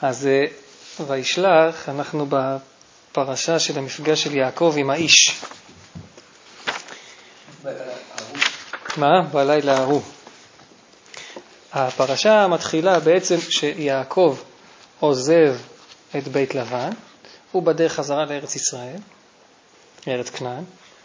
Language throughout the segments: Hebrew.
אז וישלח, אנחנו בפרשה של המפגש של יעקב עם האיש. מה? בלילה ההוא. הפרשה מתחילה בעצם שיעקב עוזב את בית לבן, הוא בדרך חזרה לארץ ישראל, לארץ כנען,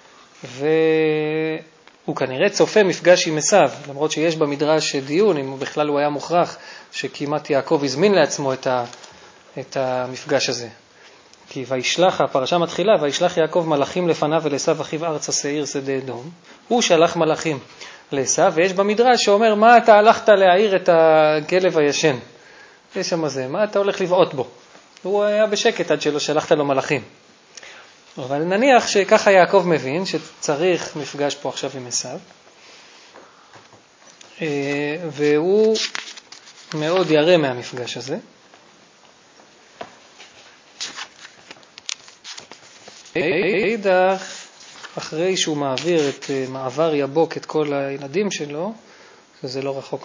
והוא כנראה צופה מפגש עם עשיו, למרות שיש במדרש דיון, אם בכלל הוא היה מוכרח, שכמעט יעקב הזמין לעצמו את המפגש הזה. כי וישלח, הפרשה מתחילה, וישלח יעקב מלאכים לפניו ולעשיו אחיו ארצה שעיר שדה אדום. הוא שלח מלאכים לעשיו, ויש במדרש שאומר, מה אתה הלכת להעיר את הכלב הישן? יש שם זה, מה אתה הולך לבעוט בו? הוא היה בשקט עד שלא שלחת לו מלאכים. אבל נניח שככה יעקב מבין שצריך מפגש פה עכשיו עם עשיו, והוא מאוד ירא מהמפגש הזה. אידך, אחרי שהוא מעביר את מעבר יבוק את כל הילדים שלו, שזה לא רחוק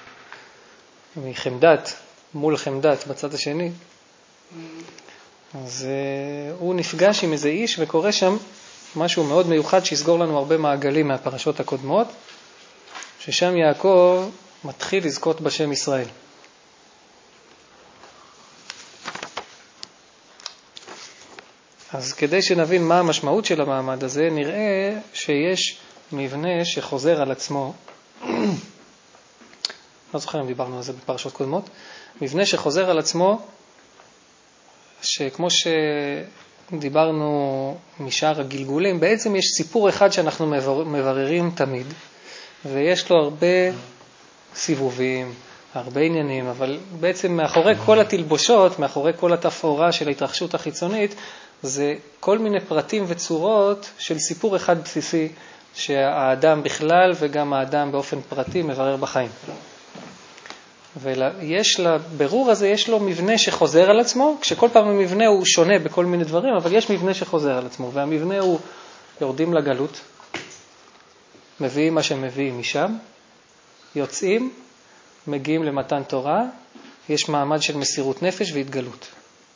מחמדת, מול חמדת בצד השני, אז הוא נפגש עם איזה איש וקורא שם משהו מאוד מיוחד שיסגור לנו הרבה מעגלים מהפרשות הקודמות, ששם יעקב מתחיל לזכות בשם ישראל. אז כדי שנבין מה המשמעות של המעמד הזה, נראה שיש מבנה שחוזר על עצמו, לא זוכר אם דיברנו על זה בפרשות קודמות, מבנה שחוזר על עצמו, שכמו שדיברנו משאר הגלגולים, בעצם יש סיפור אחד שאנחנו מבררים תמיד, ויש לו הרבה סיבובים, הרבה עניינים, אבל בעצם מאחורי כל התלבושות, מאחורי כל התפאורה של ההתרחשות החיצונית, זה כל מיני פרטים וצורות של סיפור אחד בסיסי, שהאדם בכלל וגם האדם באופן פרטי מברר בחיים. ויש לבירור הזה, יש לו מבנה שחוזר על עצמו, כשכל פעם המבנה הוא שונה בכל מיני דברים, אבל יש מבנה שחוזר על עצמו, והמבנה הוא יורדים לגלות, מביאים מה שמביאים משם, יוצאים, מגיעים למתן תורה, יש מעמד של מסירות נפש והתגלות.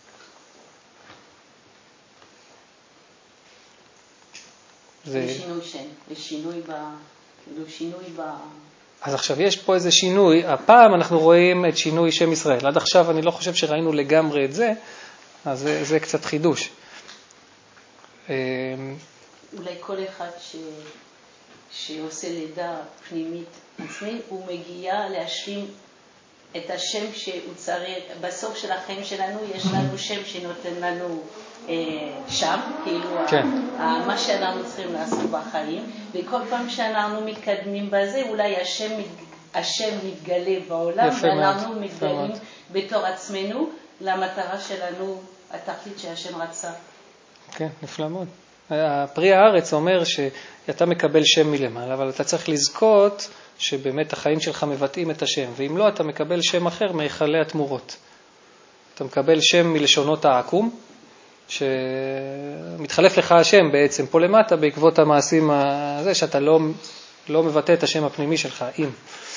זה שינוי ב... אז עכשיו יש פה איזה שינוי, הפעם אנחנו רואים את שינוי שם ישראל, עד עכשיו אני לא חושב שראינו לגמרי את זה, אז זה קצת חידוש. אולי כל אחד שעושה לידה פנימית עצמית, הוא מגיע להשלים את השם שהוא צריך, בסוף של החיים שלנו יש לנו שם שנותן לנו שם, כאילו כן. מה שאנחנו צריכים לעשות בחיים, וכל פעם שאנחנו מתקדמים בזה, אולי השם מתגלה בעולם, ואנחנו מתגלים בתור עצמנו למטרה שלנו, התכלית שהשם רצה. כן, נפלא מאוד. פרי הארץ אומר שאתה מקבל שם מלמעלה, אבל אתה צריך לזכות שבאמת החיים שלך מבטאים את השם, ואם לא, אתה מקבל שם אחר מהיכלי התמורות. אתה מקבל שם מלשונות העקום, שמתחלף לך השם בעצם פה למטה בעקבות המעשים הזה, שאתה לא מבטא את השם הפנימי שלך, אם.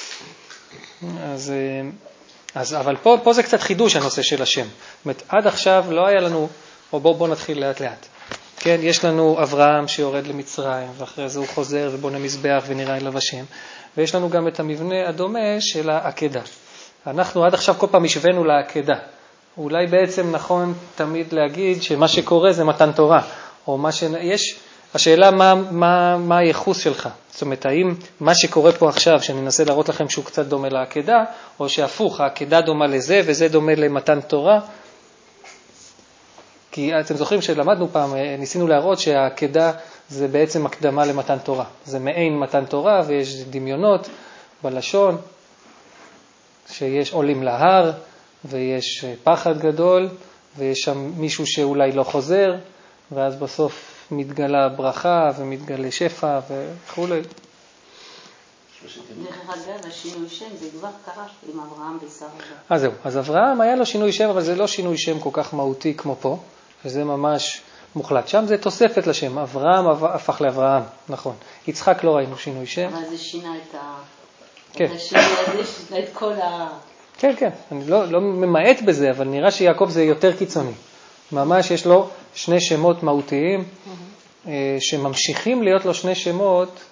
אבל פה זה קצת חידוש הנושא של השם. זאת אומרת, עד עכשיו לא היה לנו, או בוא נתחיל לאט לאט. כן, יש לנו אברהם שיורד למצרים, ואחרי זה הוא חוזר ובונה מזבח ונראה אליו השם. ויש לנו גם את המבנה הדומה של העקדה. אנחנו עד עכשיו כל פעם השווינו לעקדה. אולי בעצם נכון תמיד להגיד שמה שקורה זה מתן תורה, או מה שיש, השאלה מה הייחוס שלך. זאת אומרת, האם מה שקורה פה עכשיו, שאני אנסה להראות לכם שהוא קצת דומה לעקדה, או שהפוך, העקדה דומה לזה וזה דומה למתן תורה. כי אתם זוכרים שלמדנו פעם, ניסינו להראות שהעקדה זה בעצם הקדמה למתן תורה. זה מעין מתן תורה ויש דמיונות בלשון, שיש עולים להר ויש פחד גדול ויש שם מישהו שאולי לא חוזר, ואז בסוף מתגלה ברכה ומתגלה שפע וכו'. דרך אגב, השינוי שם זה כבר קרה עם אברהם ושרה. זהו, אז אברהם היה לו שינוי שם, אבל זה לא שינוי שם כל כך מהותי כמו פה, וזה ממש מוחלט. שם זה תוספת לשם, אברהם הפך לאברהם, נכון. יצחק לא ראינו שינוי שם. אבל זה שינה את כן. השינוי הזה, שינה את כל כן, כן, אני לא ממעט בזה, אבל נראה שיעקב זה יותר קיצוני. ממש יש לו שני שמות מהותיים, שממשיכים להיות לו שני שמות,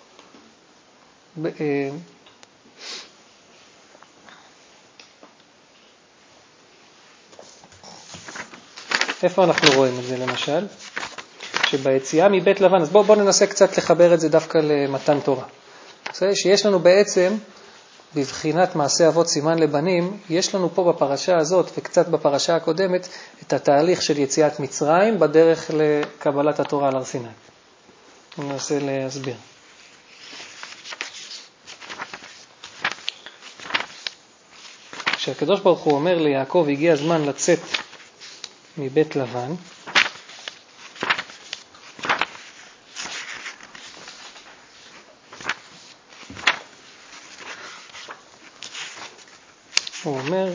איפה אנחנו רואים את זה למשל? שביציאה מבית לבן, אז בואו ננסה קצת לחבר את זה דווקא למתן תורה. שיש לנו בעצם, בבחינת מעשה אבות סימן לבנים, יש לנו פה בפרשה הזאת וקצת בפרשה הקודמת את התהליך של יציאת מצרים בדרך לקבלת התורה על הר סיני. אני אנסה להסביר. כשהקדוש ברוך הוא אומר ליעקב, הגיע הזמן לצאת מבית לבן, הוא אומר,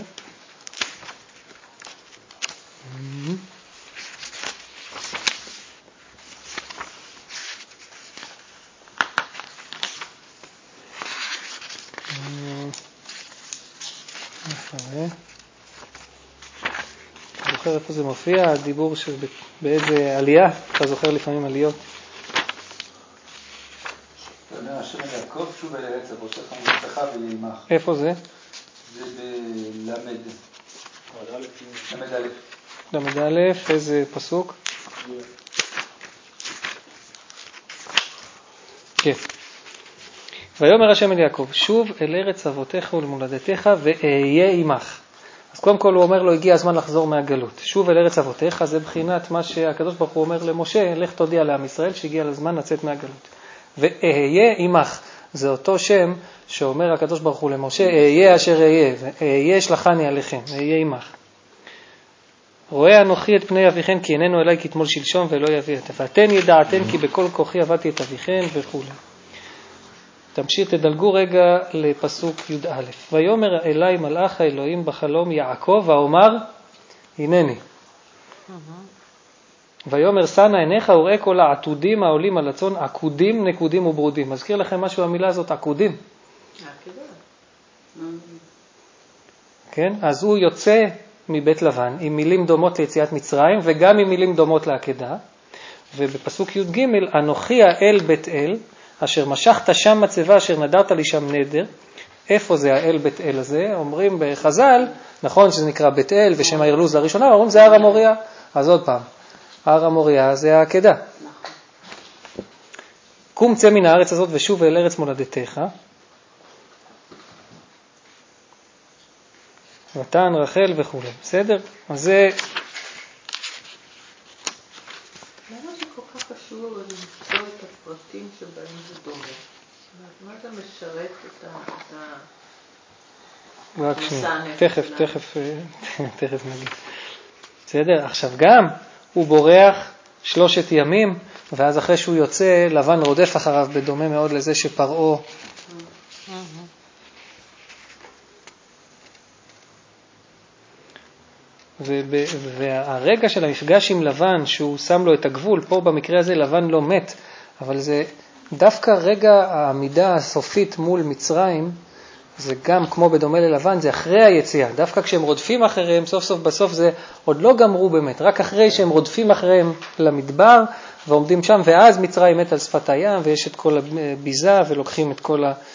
אתה זוכר איפה זה מופיע, הדיבור באיזה עלייה? אתה זוכר לפעמים עליות? אתה אומר, השם אל יעקב שוב אל ארץ אבותיך ומולדתך ויהי עמך. איפה זה? זה בלמד. למד א', איזה פסוק? כן. ויאמר השם אל יעקב, שוב אל ארץ אבותיך ולמולדתך ואהיה עמך. אז קודם כל הוא אומר לו, הגיע הזמן לחזור מהגלות. שוב אל ארץ אבותיך, זה בחינת מה שהקדוש ברוך הוא אומר למשה, לך תודיע לעם ישראל שהגיע לזמן לצאת מהגלות. ואהיה עמך, זה אותו שם שאומר הקדוש ברוך הוא למשה, אהיה אשר אהיה, ואהיה שלחני עליכם, אהיה עמך. רואה אנוכי את פני אביכן כי איננו אליי כתמול שלשום ולא יביא את ואתן ידעתן כי בכל כוחי עבדתי את אביכן וכו'. תמשיך, תדלגו רגע לפסוק י"א. ויאמר אליי מלאך האלוהים בחלום יעקב ואומר הנני. ויאמר שנה עיניך וראה כל העתודים העולים על הצאן עקודים נקודים וברודים. מזכיר לכם משהו המילה הזאת עקודים? כן, אז הוא יוצא מבית לבן עם מילים דומות ליציאת מצרים וגם עם מילים דומות לעקדה, ובפסוק י"ג אנוכי האל בית אל אשר משכת שם מצבה אשר נדרת לי שם נדר. איפה זה האל בית אל הזה? אומרים בחז"ל, נכון שזה נקרא בית אל ושם העיר לוז לראשונה, אומרים זה הר המוריה. אז עוד פעם, הר המוריה זה העקדה. קום צא מן הארץ הזאת ושוב אל ארץ מולדתך. מתן, רחל וכו'. בסדר? אז זה... למה זה כל כך חשוב למצוא את הפרטים שבהם זה דומה? מה זה משרת את המסע הנפש? תכף נגיד. בסדר? עכשיו גם הוא בורח 3 ימים, ואז אחרי שהוא יוצא, לבן רודף אחריו בדומה מאוד לזה שפרעה והרגע של המפגש עם לבן, שהוא שם לו את הגבול, פה במקרה הזה לבן לא מת, אבל זה דווקא רגע העמידה הסופית מול מצרים, זה גם כמו בדומה ללבן, זה אחרי היציאה. דווקא כשהם רודפים אחריהם, סוף סוף בסוף זה עוד לא גמרו באמת, רק אחרי שהם רודפים אחריהם למדבר, ועומדים שם, ואז מצרים מת על שפת הים, ויש את כל הביזה, ולוקחים את כל ה...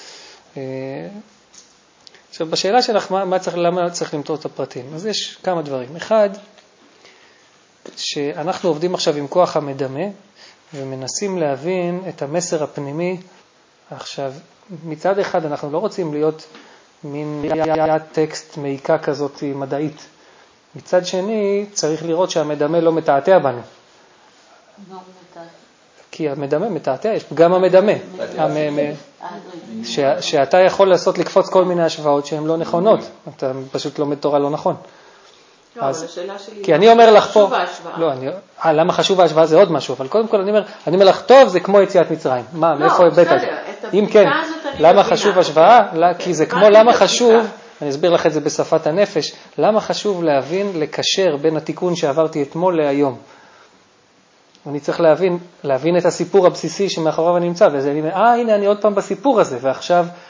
עכשיו, בשאלה שלך, למה צריך למתור את הפרטים? אז יש כמה דברים. אחד, שאנחנו עובדים עכשיו עם כוח המדמה, ומנסים להבין את המסר הפנימי. עכשיו, מצד אחד אנחנו לא רוצים להיות מין טקסט מעיקה כזאת מדעית. מצד שני, צריך לראות שהמדמה לא מתעתע בנו. כי המדמה מתעתע, יש גם המדמה. שאתה יכול לעשות לקפוץ כל מיני השוואות שהן לא נכונות. אתה פשוט לומד תורה לא נכון. לא, אבל השאלה שלי... כי אני אומר לך פה... לא, למה חשוב ההשוואה זה עוד משהו, אבל קודם כל אני אומר לך, טוב, זה כמו יציאת מצרים. מה, מאיפה הבאת את זה? אם כן, למה חשוב השוואה? כי זה כמו למה חשוב, אני אסביר לך את זה בשפת הנפש, למה חשוב להבין, לקשר בין התיקון שעברתי אתמול להיום. אני צריך להבין את הסיפור הבסיסי שמאחוריו אני נמצא, וזה הנה אני עוד פעם בסיפור הזה, ועכשיו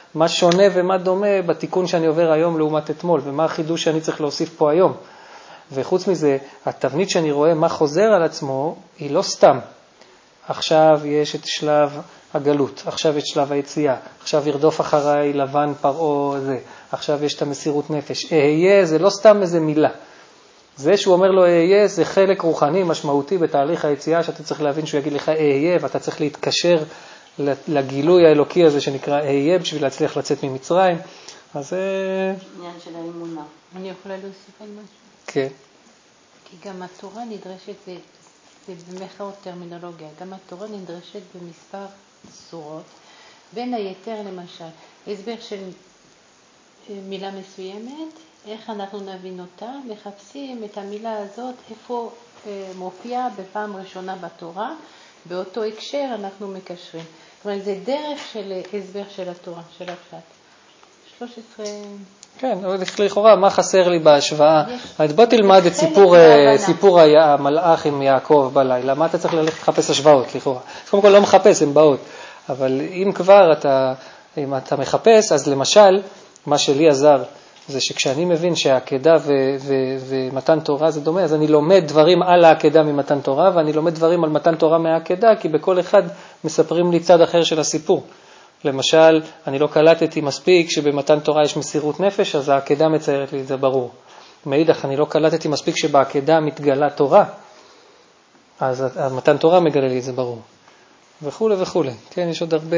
מה שונה ומה דומה בתיקון שאני עובר היום לעומת אתמול, ומה החידוש שאני צריך להוסיף פה היום. וחוץ מזה, התבנית שאני רואה מה חוזר על עצמו, היא לא סתם. עכשיו יש את שלב הגלות, עכשיו יש שלב היציאה, עכשיו ירדוף אחריי לבן פרעה זה, עכשיו יש את המסירות נפש. אהיה זה לא סתם איזה מילה. זה שהוא אומר לו אהיה זה חלק רוחני משמעותי בתהליך היציאה, שאתה צריך להבין שהוא יגיד לך אהיה, ואתה צריך להתקשר לגילוי האלוקי הזה שנקרא אהיה, בשביל להצליח לצאת ממצרים. אז זה עניין של האמונה. אני יכולה להוסיף על משהו? כן. כי גם התורה נדרשת, זה במחאות טרמינולוגיה, גם התורה נדרשת במספר צורות, בין היתר למשל, הסבר של מילה מסוימת, איך אנחנו נבין אותה, מחפשים את המילה הזאת, איפה מופיע בפעם ראשונה בתורה, באותו הקשר אנחנו מקשרים. זאת אומרת, זה דרך של הסבר של התורה, של הפשט. 13... כן, לכאורה, מה חסר לי בהשוואה? בוא תלמד את סיפור המלאך עם יעקב בלילה. מה אתה צריך ללכת לחפש השוואות, לכאורה? קודם כל לא מחפש, הן באות. אבל אם כבר אם אתה מחפש, אז למשל, מה שלי עזר, זה שכשאני מבין שהעקדה ומתן תורה זה דומה, אז אני לומד דברים על העקדה ממתן תורה, ואני לומד דברים על מתן תורה מהעקדה, כי בכל אחד מספרים לי צד אחר של הסיפור. למשל, אני לא קלטתי מספיק שבמתן תורה יש מסירות נפש, אז העקדה מציירת לי, זה ברור. מאידך, אני לא קלטתי מספיק שבעקדה מתגלה תורה, אז מתן תורה מגלה לי, זה ברור. וכו' וכו'. כן, יש עוד הרבה...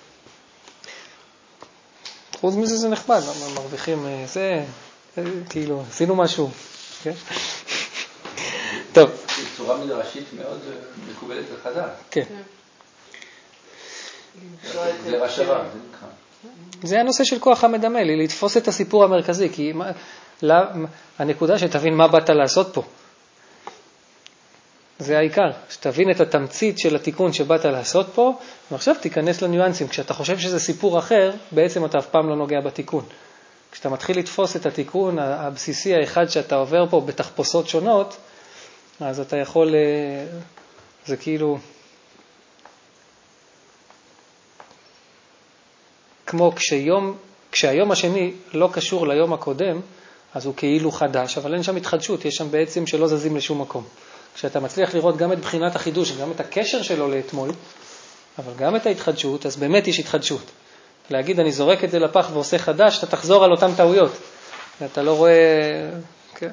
חוץ מזה זה נחמד, מרוויחים זה, כאילו, עשינו משהו. כן? טוב. צורה מדרשית מאוד מקובלת וחדה. כן. זה השוואה, זה נקרא. זה הנושא של כוח המדמה, לתפוס את הסיפור המרכזי, כי הנקודה שתבין מה באת לעשות פה. זה העיקר, שתבין את התמצית של התיקון שבאת לעשות פה, ועכשיו תיכנס לניואנסים. כשאתה חושב שזה סיפור אחר, בעצם אתה אף פעם לא נוגע בתיקון. כשאתה מתחיל לתפוס את התיקון הבסיסי האחד שאתה עובר פה בתחפושות שונות, אז אתה יכול, זה כאילו, כמו כשהיום השני לא קשור ליום הקודם, אז הוא כאילו חדש, אבל אין שם התחדשות, יש שם בעצם שלא זזים לשום מקום. כשאתה מצליח לראות גם את בחינת החידוש, גם את הקשר שלו לאתמול, אבל גם את ההתחדשות, אז באמת יש התחדשות. להגיד, אני זורק את זה לפח ועושה חדש, אתה תחזור על אותם טעויות. אתה לא רואה... כן.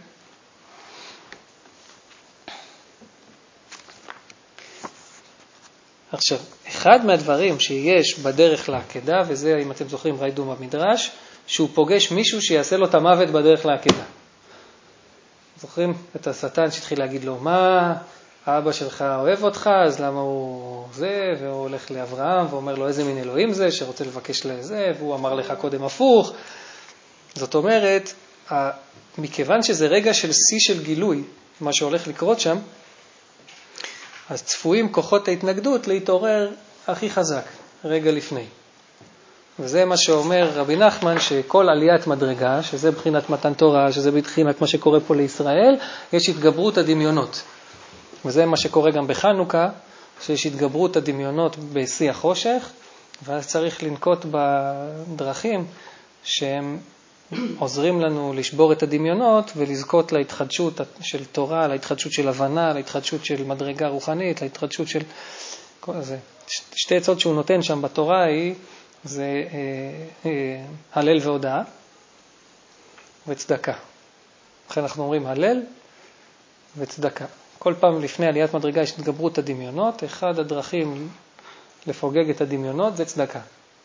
עכשיו, אחד מהדברים שיש בדרך לעקדה, וזה, אם אתם זוכרים, ראינו במדרש, שהוא פוגש מישהו שיעשה לו את המוות בדרך לעקדה. זוכרים את השטן שהתחיל להגיד לו, מה, האבא שלך אוהב אותך, אז למה הוא זה, והוא הולך לאברהם ואומר לו איזה מין אלוהים זה, שרוצה לבקש לזה, והוא אמר לך קודם הפוך. זאת אומרת, מכיוון שזה רגע של שיא של גילוי, מה שהולך לקרות שם, אז צפויים כוחות ההתנגדות להתעורר הכי חזק, רגע לפני. וזה מה שאומר רבי נחמן, שכל עליית מדרגה, שזה בחינת מתן תורה, שזה בחינת מה שקורה פה לישראל, יש התגברות הדמיונות. וזה מה שקורה גם בחנוכה, שיש התגברות הדמיונות בשיא החושך, ואז צריך לנקוט בדרכים שהם עוזרים לנו לשבור את הדמיונות ולזכות להתחדשות של תורה, להתחדשות של הבנה, להתחדשות של מדרגה רוחנית, להתחדשות של כל זה. שתי עצות שהוא נותן שם בתורה היא, זה הלל והודאה וצדקה. לכן אנחנו אומרים הלל וצדקה. כל פעם לפני עליית מדרגה יש התגברות הדמיונות, אחד הדרכים לפוגג את הדמיונות זה צדקה.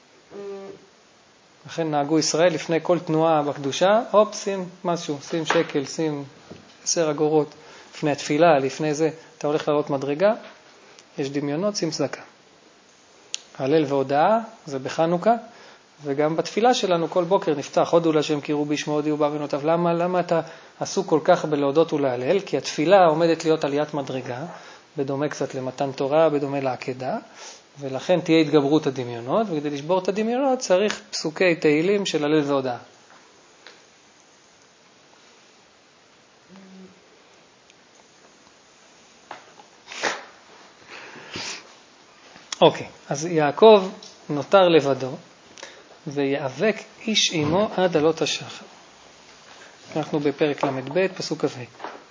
לכן נהגו ישראל לפני כל תנועה בקדושה, שים משהו, שים שקל, שים 10 אגורות, לפני התפילה, לפני זה, אתה הולך לראות מדרגה, יש דמיונות, שים צדקה. הלל והודאה, זה בחנוכה, וגם בתפילה שלנו כל בוקר נפתח, הודו להשם כי רובי שמו הודיעו בעוונותיו. למה אתה עסוק כל כך בלהודות ולהלל? כי התפילה עומדת להיות עליית מדרגה, בדומה קצת למתן תורה, בדומה לעקדה, ולכן תהיה התגברות הדמיונות, וכדי לשבור את הדמיונות צריך פסוקי תהילים של הלל והודאה. אוקיי, אז יעקב נותר לבדו, ויאבק איש עמו עד עלות השחר. אנחנו בפרק ל"ב, פסוק ה'.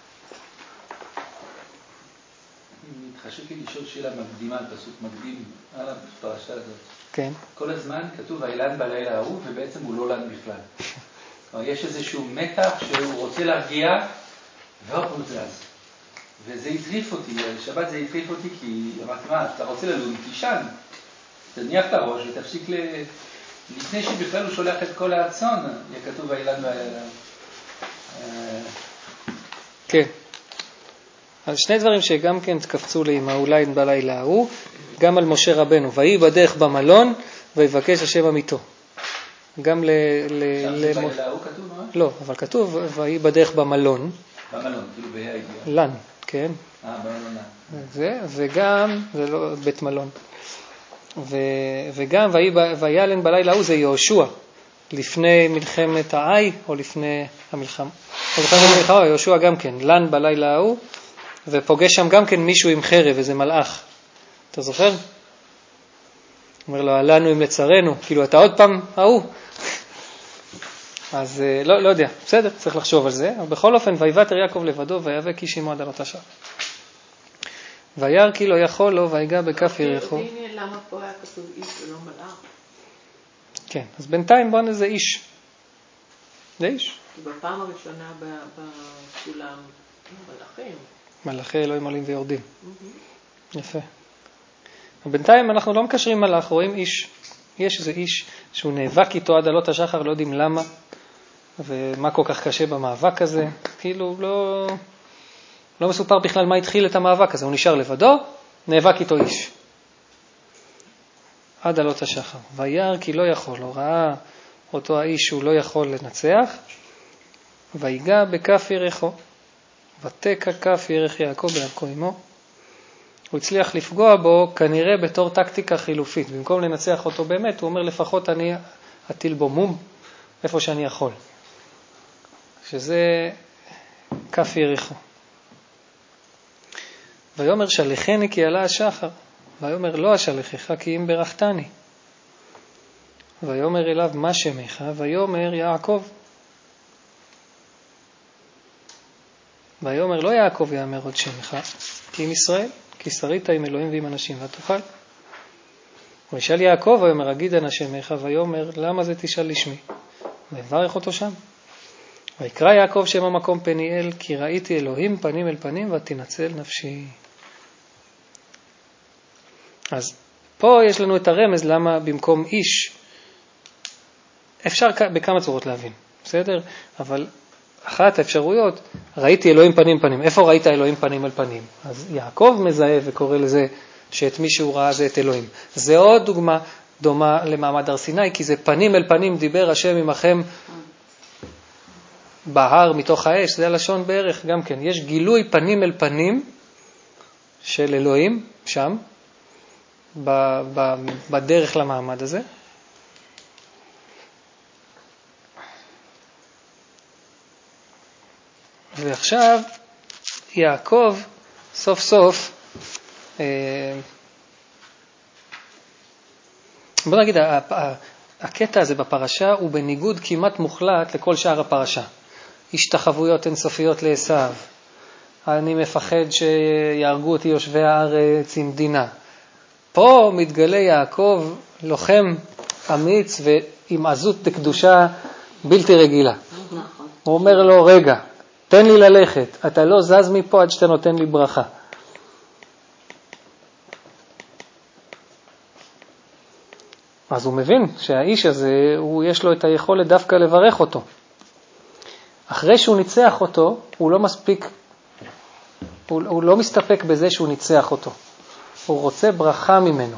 חשוב לי לשאול שאלה מקדימה, פסוק מקדים על הפרשה הזאת. כן. כל הזמן כתוב האילן בלילה ההוא, ובעצם הוא לא לן בכלל. כלומר, יש איזשהו מתח שהוא רוצה להרגיע, והוא זז. וזה הטריף אותי, שבת זה הטריף אותי, כי אמרתי, מה, אתה רוצה ללון, תישן. תניח את הראש ותפסיק לפני שבכלל הוא שולח את כל הצאן, יהיה כתוב האילן בלילה. כן. אז שני דברים שגם כן קפצו לי עם האילן בלילה ההוא, גם על משה רבנו, ויהי בדרך במלון ויבקש השם עמיתו. גם בלילה ההוא כתוב, מה? לא, אבל כתוב ויהי בדרך במלון. במלון, כאילו בה"א הידיעה. לן, כן. במלון. וגם, זה לא בית מלון. וגם וילן בלילה ההוא זה יהושע, לפני מלחמת העי או לפני המלחמה. או לפני המלחמה, יהושע גם כן, לן בלילה ההוא, ופוגש שם גם כן מישהו עם חרב, איזה מלאך. אתה זוכר? אומר לו, עלינו אם לצרנו, כאילו אתה עוד פעם ההוא. אז לא יודע, בסדר, צריך לחשוב על זה. אבל בכל אופן, ויוותר יעקב לבדו, ויאבק איש עמו עד עלות השחר. וירא כי לא יכול לו, ויגע בכף ירכו. הנה למה פה היה כתוב איש ולא מלאך? כן, אז בינתיים בוא נזה איש. זה איש. בפעם הראשונה בסולם מלאכים. מלאכי אלוהים עולים ויורדים. יפה. בינתיים אנחנו לא מקשרים מלאך, רואים איש. יש איזה איש שהוא נאבק איתו עד עלות השחר, לא יודעים למה, ומה כל כך קשה במאבק הזה. כאילו לא מסופר בכלל מה התחיל את המאבק הזה. הוא נשאר לבדו, נאבק איתו איש. עד עלות השחר. וירא כי לא יכול, הוא ראה אותו האיש שהוא לא יכול לנצח, ויגע בכף ירכו, ותקע כף ירך יעקב בירכו עמו. הוא הצליח לפגוע בו כנראה בתור טקטיקה חילופית. במקום לנצח אותו באמת, הוא אומר לפחות אני אטיל בו מום איפה שאני יכול. שזה כף ירכו. ויאמר שלחני כי עלה השחר. ויאמר לא אשלחך כי אם ברכתני. ויאמר אליו מה שמך? ויאמר יעקב. ויאמר לא יעקב יאמר עוד שמך, כי אם ישראל, כי שרית עם אלוהים ועם אנשים ותוכל. וישאל יעקב ויאמר אגיד אנא שמך, ויאמר למה זה תשאל לשמי? ויברך אותו שם. ויקרא יעקב שם המקום פניאל, כי ראיתי אלוהים פנים אל פנים ותנצל נפשי. אז פה יש לנו את הרמז למה במקום איש, אפשר בכמה צורות להבין, בסדר? אבל אחת האפשרויות, ראיתי אלוהים פנים פנים. איפה ראית אלוהים פנים אל פנים? אז יעקב מזהה וקורא לזה שאת מי שהוא ראה זה את אלוהים. זה עוד דוגמה דומה למעמד הר סיני, כי זה פנים אל פנים דיבר השם עמכם בהר מתוך האש, זה הלשון בערך גם כן. יש גילוי פנים אל פנים של אלוהים שם, בדרך למעמד הזה. ועכשיו יעקב סוף סוף, בוא נגיד, הקטע הזה בפרשה הוא בניגוד כמעט מוחלט לכל שאר הפרשה. השתחוויות אינסופיות לעשיו, אני מפחד שיהרגו אותי יושבי הארץ עם דינה. פה מתגלה יעקב לוחם אמיץ ועם עזות דקדושה בלתי רגילה. הוא אומר לו רגע, תן לי ללכת, אתה לא זז מפה עד שאתה נותן לי ברכה. אז הוא מבין שהאיש הזה, יש לו את היכולת דווקא לברך אותו. אחרי שהוא ניצח אותו, הוא לא מספיק, הוא לא מסתפק בזה שהוא ניצח אותו. הוא רוצה ברכה ממנו.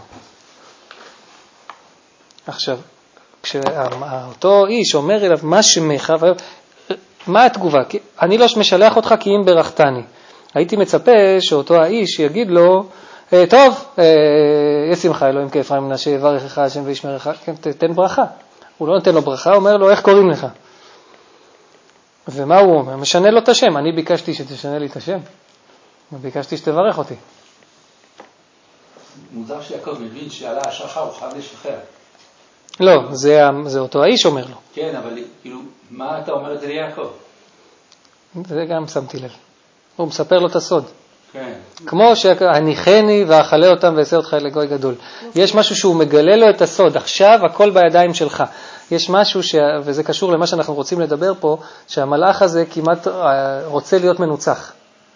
עכשיו, כשאותו איש אומר אליו מה שמך, מה התגובה? אני לא משלח אותך כי אם ברכתני. הייתי מצפה שאותו האיש יגיד לו, טוב, ישמחה אלוהים כאפרים מנשה, יברכך השם וישמרך, תן ברכה. הוא לא נותן לו ברכה, אומר לו, איך קוראים לך? ומה הוא אומר? משנה לו את השם. אני ביקשתי שתשנה לי את השם. וביקשתי שתברך אותי. מוזר שיעקב מבין שעלה השחר הוא חייב לשחרר. לא, זה אותו האיש אומר לו. כן, אבל כאילו, מה אתה אומר את זה ליעקב? זה גם שמתי לב. הוא מספר לו את הסוד. כן. כמו שהניחני ואכלה אותם ועשה אותך לגוי גדול. יש משהו שהוא מגלה לו את הסוד. עכשיו הכל בידיים שלך. יש משהו, וזה קשור למה שאנחנו רוצים לדבר פה, שהמלאך הזה כמעט רוצה להיות מנוצח.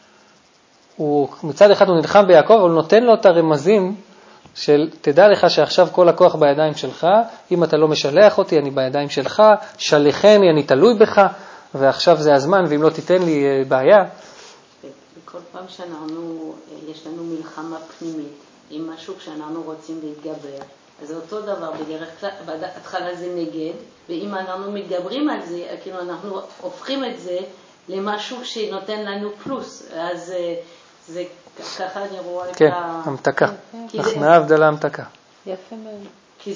מצד אחד הוא נלחם ביעקב, אבל הוא נותן לו את הרמזים של תדע לך שעכשיו כל הכוח בידיים שלך, אם אתה לא משלח אותי אני בידיים שלך, שלחני אני תלוי בך, ועכשיו זה הזמן, ואם לא תיתן לי בעיה. כל פעם יש לנו מלחמה פנימית עם משהו שאנחנו רוצים להתגבר, אז זה אותו דבר, בדרך כלל, בהתחלה זה נגד, ואם אנחנו מתגברים על זה, כאילו אנחנו הופכים את זה למשהו שנותן לנו פלוס, אז זה ככה אני רואה את כן, המתקה. נחנה הבדלה המתקה. יפה מאוד. כי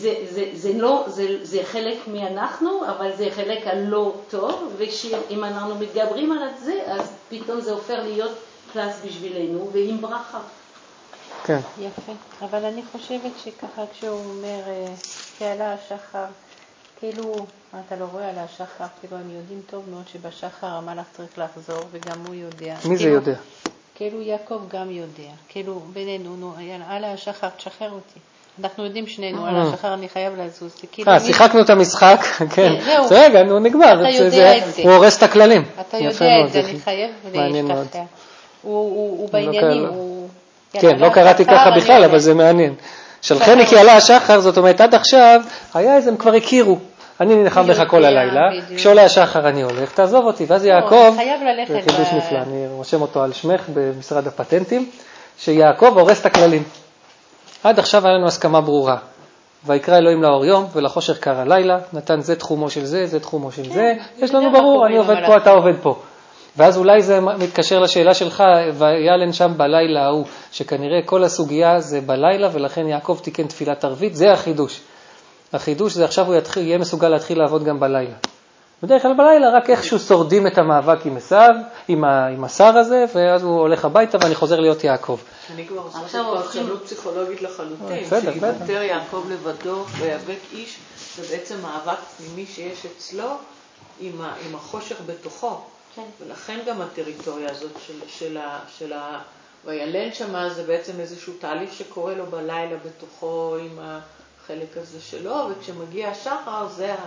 זה חלק מאנחנו, אבל זה חלק הלא טוב, ואם אנחנו מתגברים על זה, אז פתאום זה הופך להיות פלס בשבילנו, ועם ברכה. כן. יפה. אבל אני חושבת שככה כשהוא אומר, כעלה השחר, כאילו, אתה לא רואה על השחר, כאילו הם יודעים טוב מאוד שבשחר המלאך צריך לחזור, וגם הוא יודע. מי זה יודע? כאילו יעקב גם יודע. כאילו בינינו, על השחר, תשחרר אותי. אנחנו יודעים שנינו, על השחר אני חייב לזוז. שיחקנו את המשחק, כן. רגע, נו נגמר. אתה יודע את זה. הוא הורס את הכללים. אתה יודע את זה, אני חייב להשתחרר. הוא בעניינים, כן, לא קראתי ככה בכלל, אבל זה מעניין. שלחני כי עלה השחר, זאת אומרת, עד עכשיו, היה איזה, הם כבר הכירו. אני נלחם בך כל הלילה, כשעולה השחר אני הולך, תעזוב אותי. ואז יעקב, זה חידוש נפלא, אני רושם אותו על שמך במשרד הפטנטים, שיעקב הורס את הכללים. עד עכשיו היה לנו הסכמה ברורה. ויקרא אלוהים לאור יום ולחושך קרא לילה, נתן זה תחומו של זה, זה תחומו של זה, יש לנו ברור, אני עובד פה, אתה עובד פה. ואז אולי זה מתקשר לשאלה שלך, וילן שם בלילה ההוא, שכנראה כל הסוגיה זה בלילה, ולכן יעקב תיקן תפילת ערבית, זה החידוש. החידוש זה עכשיו הוא יהיה מסוגל להתחיל לעבוד גם בלילה. בדרך כלל בלילה רק איכשהו שורדים את המאבק עם עשיו, עם השר הזה, ואז הוא הולך הביתה ואני חוזר להיות יעקב. אני כבר עושה פרשנות פסיכולוגית לחלוטין, שיוותר יעקב לבדו ויאבק איש, זה בעצם מאבק פנימי שיש אצלו עם החושך בתוכו. ולכן גם הטריטוריה הזאת של וילן שמה זה בעצם איזשהו תהליך שקורה לו בלילה בתוכו עם החלק הזה שלו, וכשמגיע השחר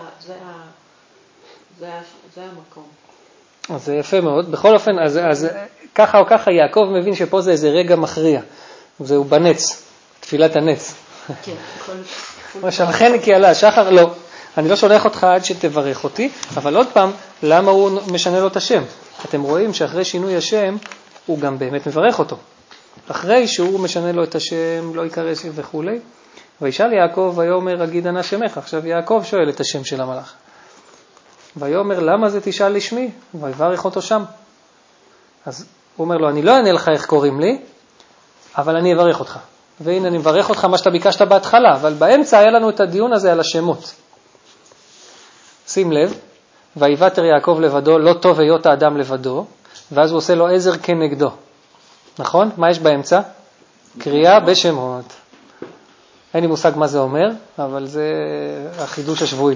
זה המקום. אז זה יפה מאוד. בכל אופן, אז ככה או ככה יעקב מבין שפה זה איזה רגע מכריע. זהו בנץ, תפילת הנץ. כן. מה שלחני כי עלה השחר, לא. אני לא שולח אותך עד שתברך אותי, אבל עוד פעם, למה הוא משנה לו את השם? אתם רואים שאחרי שינוי השם, הוא גם באמת מברך אותו. אחרי שהוא משנה לו את השם, לא יקרא שם וכו'. וישאל יעקב, ויאמר אגיד אנא שמך. עכשיו יעקב שואל את השם של המלאך. ויאמר למה זה תשאל לשמי? ויברך אותו שם. אז הוא אומר לו, אני לא אענה לך איך קוראים לי, אבל אני אברך אותך. והנה אני מברך אותך מה שאתה ביקשת בהתחלה, אבל באמצע היה לנו את הדיון הזה על השמות. שים לב, ויוותר יעקב לבדו, לא טוב היות האדם לבדו, ואז הוא עושה לו עזר כנגדו. נכון? מה יש באמצע? קריאה בשמות. אין לי מושג מה זה אומר, אבל זה החידוש השבועי.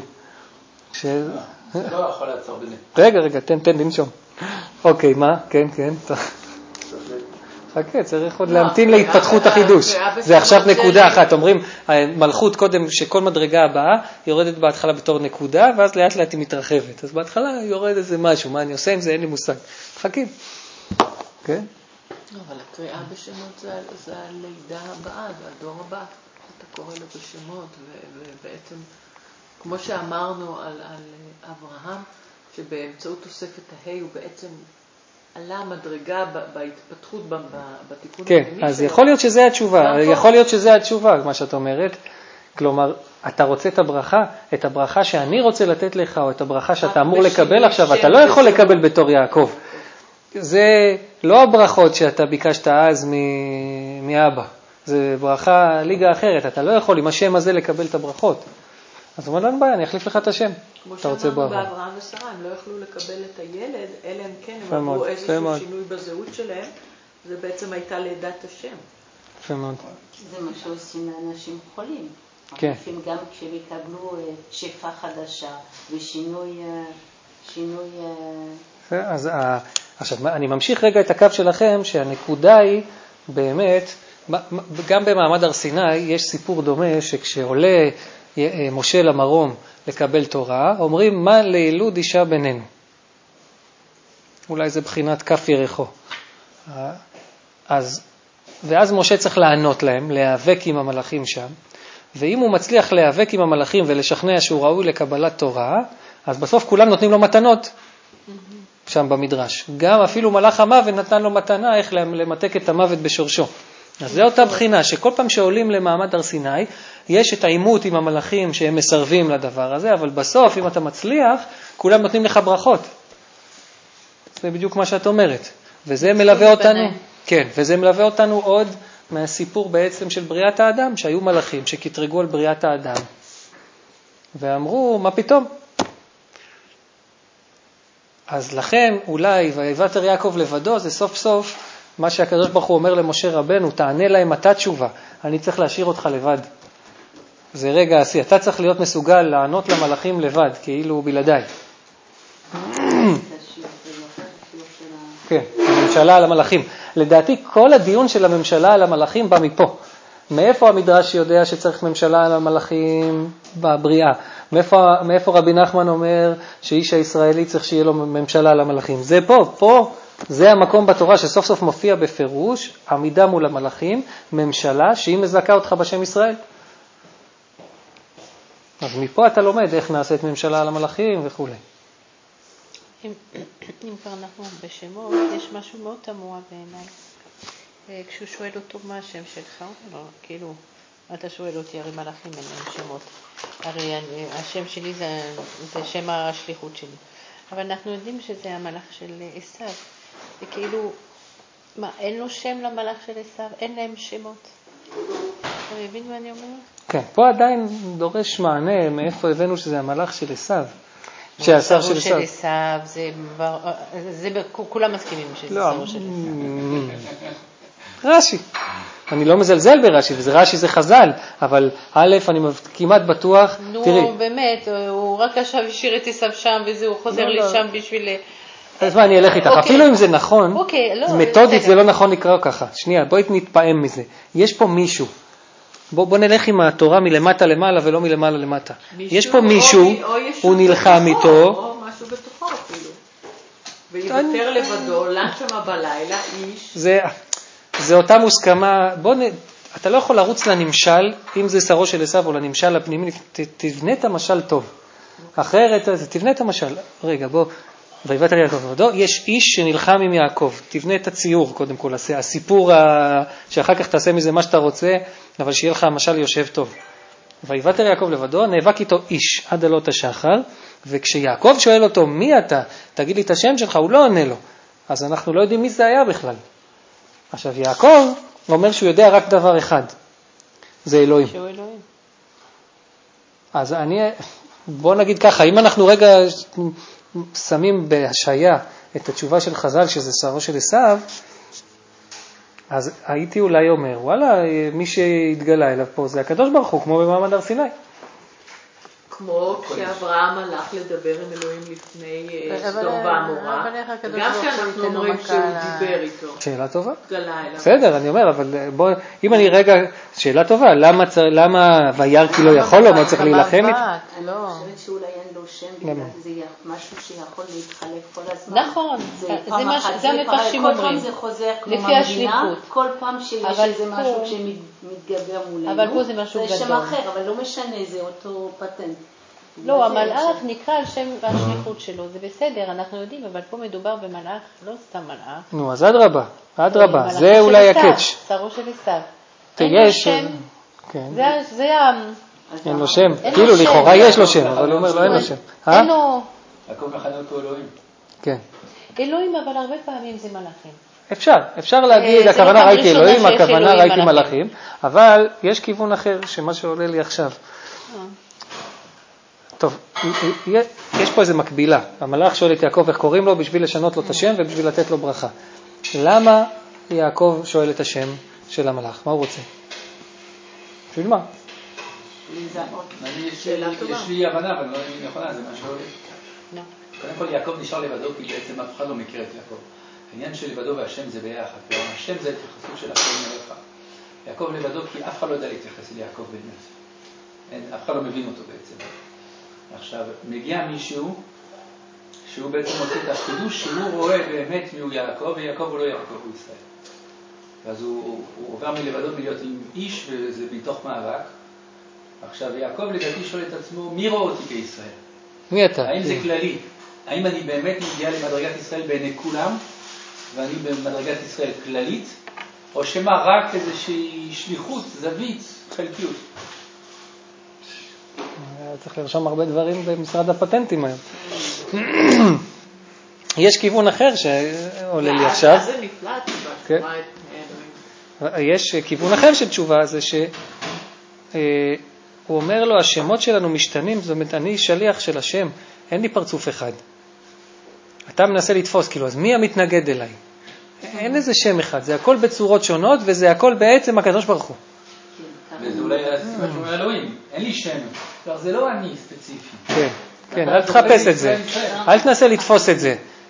לא יכול לעצור בזה. רגע, תן, לנשום. אוקיי, מה? כן. חכה, צריך עוד להמתין להתפתחות החידוש. זה עכשיו נקודה אחת. אומרים, מלכות קודם שכל מדרגה הבאה יורדת בהתחלה בתור נקודה, ואז לאט לאט היא מתרחבת. אז בהתחלה יורד איזה משהו, מה אני עושה עם זה? אין לי מושג. חכים. כן? אבל הקריאה בשמות זה הלידה הבאה, זה הדור הבא. אתה קורא לו בשמות, ובעצם, כמו שאמרנו על אברהם, שבאמצעות תוספת ההי הוא בעצם עלה מדרגה בהתפתחות בתיקון כן, אז יכול להיות שזה התשובה, מה שאת אומרת. כלומר, אתה רוצה את הברכה שאני רוצה לתת לך, או את הברכה שאתה אמור לקבל עכשיו, אתה לא יכול לקבל בתור יעקב. זה לא הברכות שאתה ביקשת אז מאבא. זה ברכה ליגה אחרת, אתה לא יכול עם השם הזה לקבל את הברכות. אז הוא אומר לנו בעיה, אני אחליף לך את השם. כמו שאמרנו באברהם ושרה, הם לא יכלו לקבל את הילד, אלא הם כן, הם עברו איזשהו שינוי בזהות שלהם, זה בעצם הייתה לידת השם. יפה מאוד. זה מה שעושים לאנשים חולים. כן. לפעמים גם כשהם יקבלו שפע חדשה ושינוי... אז עכשיו, אני ממשיך רגע את הקו שלכם, שהנקודה היא באמת, גם במעמד הר סיני יש סיפור דומה, שכשעולה משה למרום לקבל תורה, אומרים מה לילוד אישה בינינו. אולי זה בחינת כף ירחו. ואז משה צריך לענות להם, להיאבק עם המלאכים שם, ואם הוא מצליח להיאבק עם המלאכים ולשכנע שהוא ראוי לקבלת תורה, אז בסוף כולם נותנים לו מתנות שם במדרש. גם אפילו מלאך המוות נתן לו מתנה איך למתק את המוות בשורשו. אז זה אותה בחינה, שכל פעם שעולים למעמד הר סיני, יש את העימות עם המלאכים שהם מסרבים לדבר הזה, אבל בסוף, אם אתה מצליח, כולם נותנים לך ברכות. זה בדיוק מה שאת אומרת. וזה מלווה אותנו. כן, וזה מלווה אותנו עוד מהסיפור בעצם של בריאת האדם, שהיו מלאכים שכתרגו על בריאת האדם. ואמרו, מה פתאום? אז לכן אולי, ויבטר יעקב לבדו, זה סוף סוף מה שהקדוש ברוך הוא אומר למשה רבנו, תענה להם אתה תשובה, אני צריך להשאיר אותך לבד. זה רגע עשי, אתה צריך להיות מסוגל לענות למלאכים לבד, כאילו בלעדיי. כן, הממשלה על המלאכים. לדעתי כל הדיון של הממשלה על המלאכים בא מפה. מאיפה המדרש יודע שצריך ממשלה על המלאכים בבריאה? מאיפה רבי נחמן אומר שאיש הישראלי צריך שיהיה לו ממשלה על המלאכים? זה פה זה המקום בתורה שסוף סוף מופיע בפירוש, עמידה מול המלאכים, ממשלה שהיא מזכה אותך בשם ישראל. אז מפה אתה לומד איך נעשית ממשלה על המלאכים וכו'. אם כבר אנחנו בשמות, יש משהו מאוד תמוה בעיניי. כשהוא שואל אותו מה השם שלך, לא, כאילו, אתה שואל אותי, הרי מלאכים אין להם שמות. הרי השם שלי זה שם השליחות שלי. אבל אנחנו יודעים שזה המלאך של עשיו. זה כאילו, מה, אין לו שם למלאך של עשיו? אין להם שמות. אתה מבין מה אני אומרת? כן, פה עדיין דורש מענה מאיפה הבאנו שזה המלאך של עשיו. שהשר של עשיו. זה כולם מסכימים שזה שרו של עשיו. רש"י. אני לא מזלזל ברש"י, וזה רש"י זה חז"ל, אבל א', אני כמעט בטוח, תראי. נו, באמת, הוא רק עכשיו השאיר את עשיו שם, וזה, הוא חוזר לשם בשביל... אז מה, אני אלך איתך. אפילו אם זה נכון, מתודית זה לא נכון לקרוא ככה. שנייה, בואי נתפעם מזה. יש פה מישהו. בוא נלך עם התורה מלמטה למעלה ולא מלמעלה למטה. יש פה מישהו, הוא נלחם איתו. או משהו בתוכו אפילו. ויוותר לבדו, לן שמה בלילה, איש. זה אותה מוסכמה. אתה לא יכול לרוץ לנמשל, אם זה שרו של עשיו או לנמשל הפנימי, תבנה את המשל טוב. אחרת, תבנה את המשל. רגע, בוא. ויבטר יעקב לבדו, יש איש שנלחם עם יעקב, תבנה את הציור קודם כל, הסיפור שאחר כך תעשה מזה מה שאתה רוצה, אבל שיהיה לך המשל יושב טוב. ויבטר יעקב לבדו, נאבק איתו איש עד עלות השחר, וכשיעקב שואל אותו מי אתה, תגיד לי את השם שלך, הוא לא עונה לו, אז אנחנו לא יודעים מי זה היה בכלל. עכשיו יעקב אומר שהוא יודע רק דבר אחד, זה אלוהים. שהוא אלוהים. אז בוא נגיד ככה, אם אנחנו רגע שמים בהשעיה את התשובה של חז"ל שזה שרו של עשיו, אז הייתי אולי אומר, וואלה, מי שהתגלה אליו פה זה הקדוש ברוך הוא, כמו במעמד הר סיני. כמו כשאברהם הלך לדבר עם אלוהים לפני סדום ועמורה, גם כשאנחנו אומרים שהוא דיבר איתו. שאלה טובה. התגלה אליו. בסדר, אני אומר, אבל בוא, אם אני רגע, שאלה טובה, למה וירא כי לא יכול לו, מה צריך להילחם איתו? אני חושבת שאולי אין לו שם, בגלל זה משהו שיכול להתחלק כל הזמן. נכון, זה המפרשים אומרים. כל פעם זה חוזר כמו המדינה, כל פעם שיש איזה משהו שמתגבר מולנו. אבל פה זה משהו גדול. זה שם אחר, אבל לא משנה, זה אותו פטנט. לא, המלאך נקרא על שם השליחות שלו, זה בסדר, אנחנו יודעים, אבל פה מדובר במלאך, לא סתם מלאך. נו, אז אדרבה, זה אולי הקאץ'. שרו של עשיו. אין לו שם. זה אין לו שם, כאילו לכאורה יש לו שם, אבל הוא אומר לא אין לו שם. אין לו... הכל מכנה אותו אלוהים. כן. אלוהים, אבל הרבה פעמים זה מלאכים. אפשר להגיד, הכוונה ראיתי אלוהים, הכוונה ראיתי מלאכים, אבל יש כיוון אחר שמה שעולה לי עכשיו. טוב, יש פה איזה מקבילה. המלאך שואל את יעקב איך קוראים לו בשביל לשנות לו את השם ובשביל לתת לו ברכה. למה יעקב שואל את השם של המלאך? מה הוא רוצה? בשביל מה? לזהות. יש לי הבנה, אבל לא נכונה, זה מה שעולה. קודם כל יעקב נשאר לבדו, כי בעצם אף אחד לא מכיר את יעקב. העניין של לבדו והשם זה ביחד. השם זה התייחסות של השם מלך. יעקב לבדו כי אף אחד לא יודע להתייחס ליעקב באמת. אף אחד לא מבין אותו בעצם. עכשיו, מגיע מישהו שהוא בעצם מוצא את החידוש שהוא רואה באמת מי הוא יעקב, ויעקב הוא לא יעקב, הוא ישראל. ואז הוא עובר מלבדו מלהיות עם איש, וזה מתוך מאבק. עכשיו, יעקב לדעתי שואל את עצמו, מי רואה אותי כישראל? מי אתה? האם זה כללי? האם אני באמת מגיע למדרגת ישראל בעיני כולם, ואני במדרגת ישראל כללית, או שמה רק איזושהי שליחות, זווית, חלקיות? צריך לרשום הרבה דברים במשרד הפטנטים היום. יש כיוון אחר שעולה לי עכשיו. זה נפלא התשובה. יש כיוון אחר של תשובה, זה שהוא אומר לו, השמות שלנו משתנים, זאת אומרת, אני שליח של השם, אין לי פרצוף אחד. אתה מנסה לתפוס, כאילו, אז מי המתנגד אליי? אין איזה שם אחד, זה הכל בצורות שונות, וזה הכל בעצם הקדוש ברוך הוא. וזה אולי הסיבה שאומר אלוהים, אין לי שם, זה לא אני ספציפי. כן, כן, אל תחפש את זה, אל תנסה לתפוס את זה.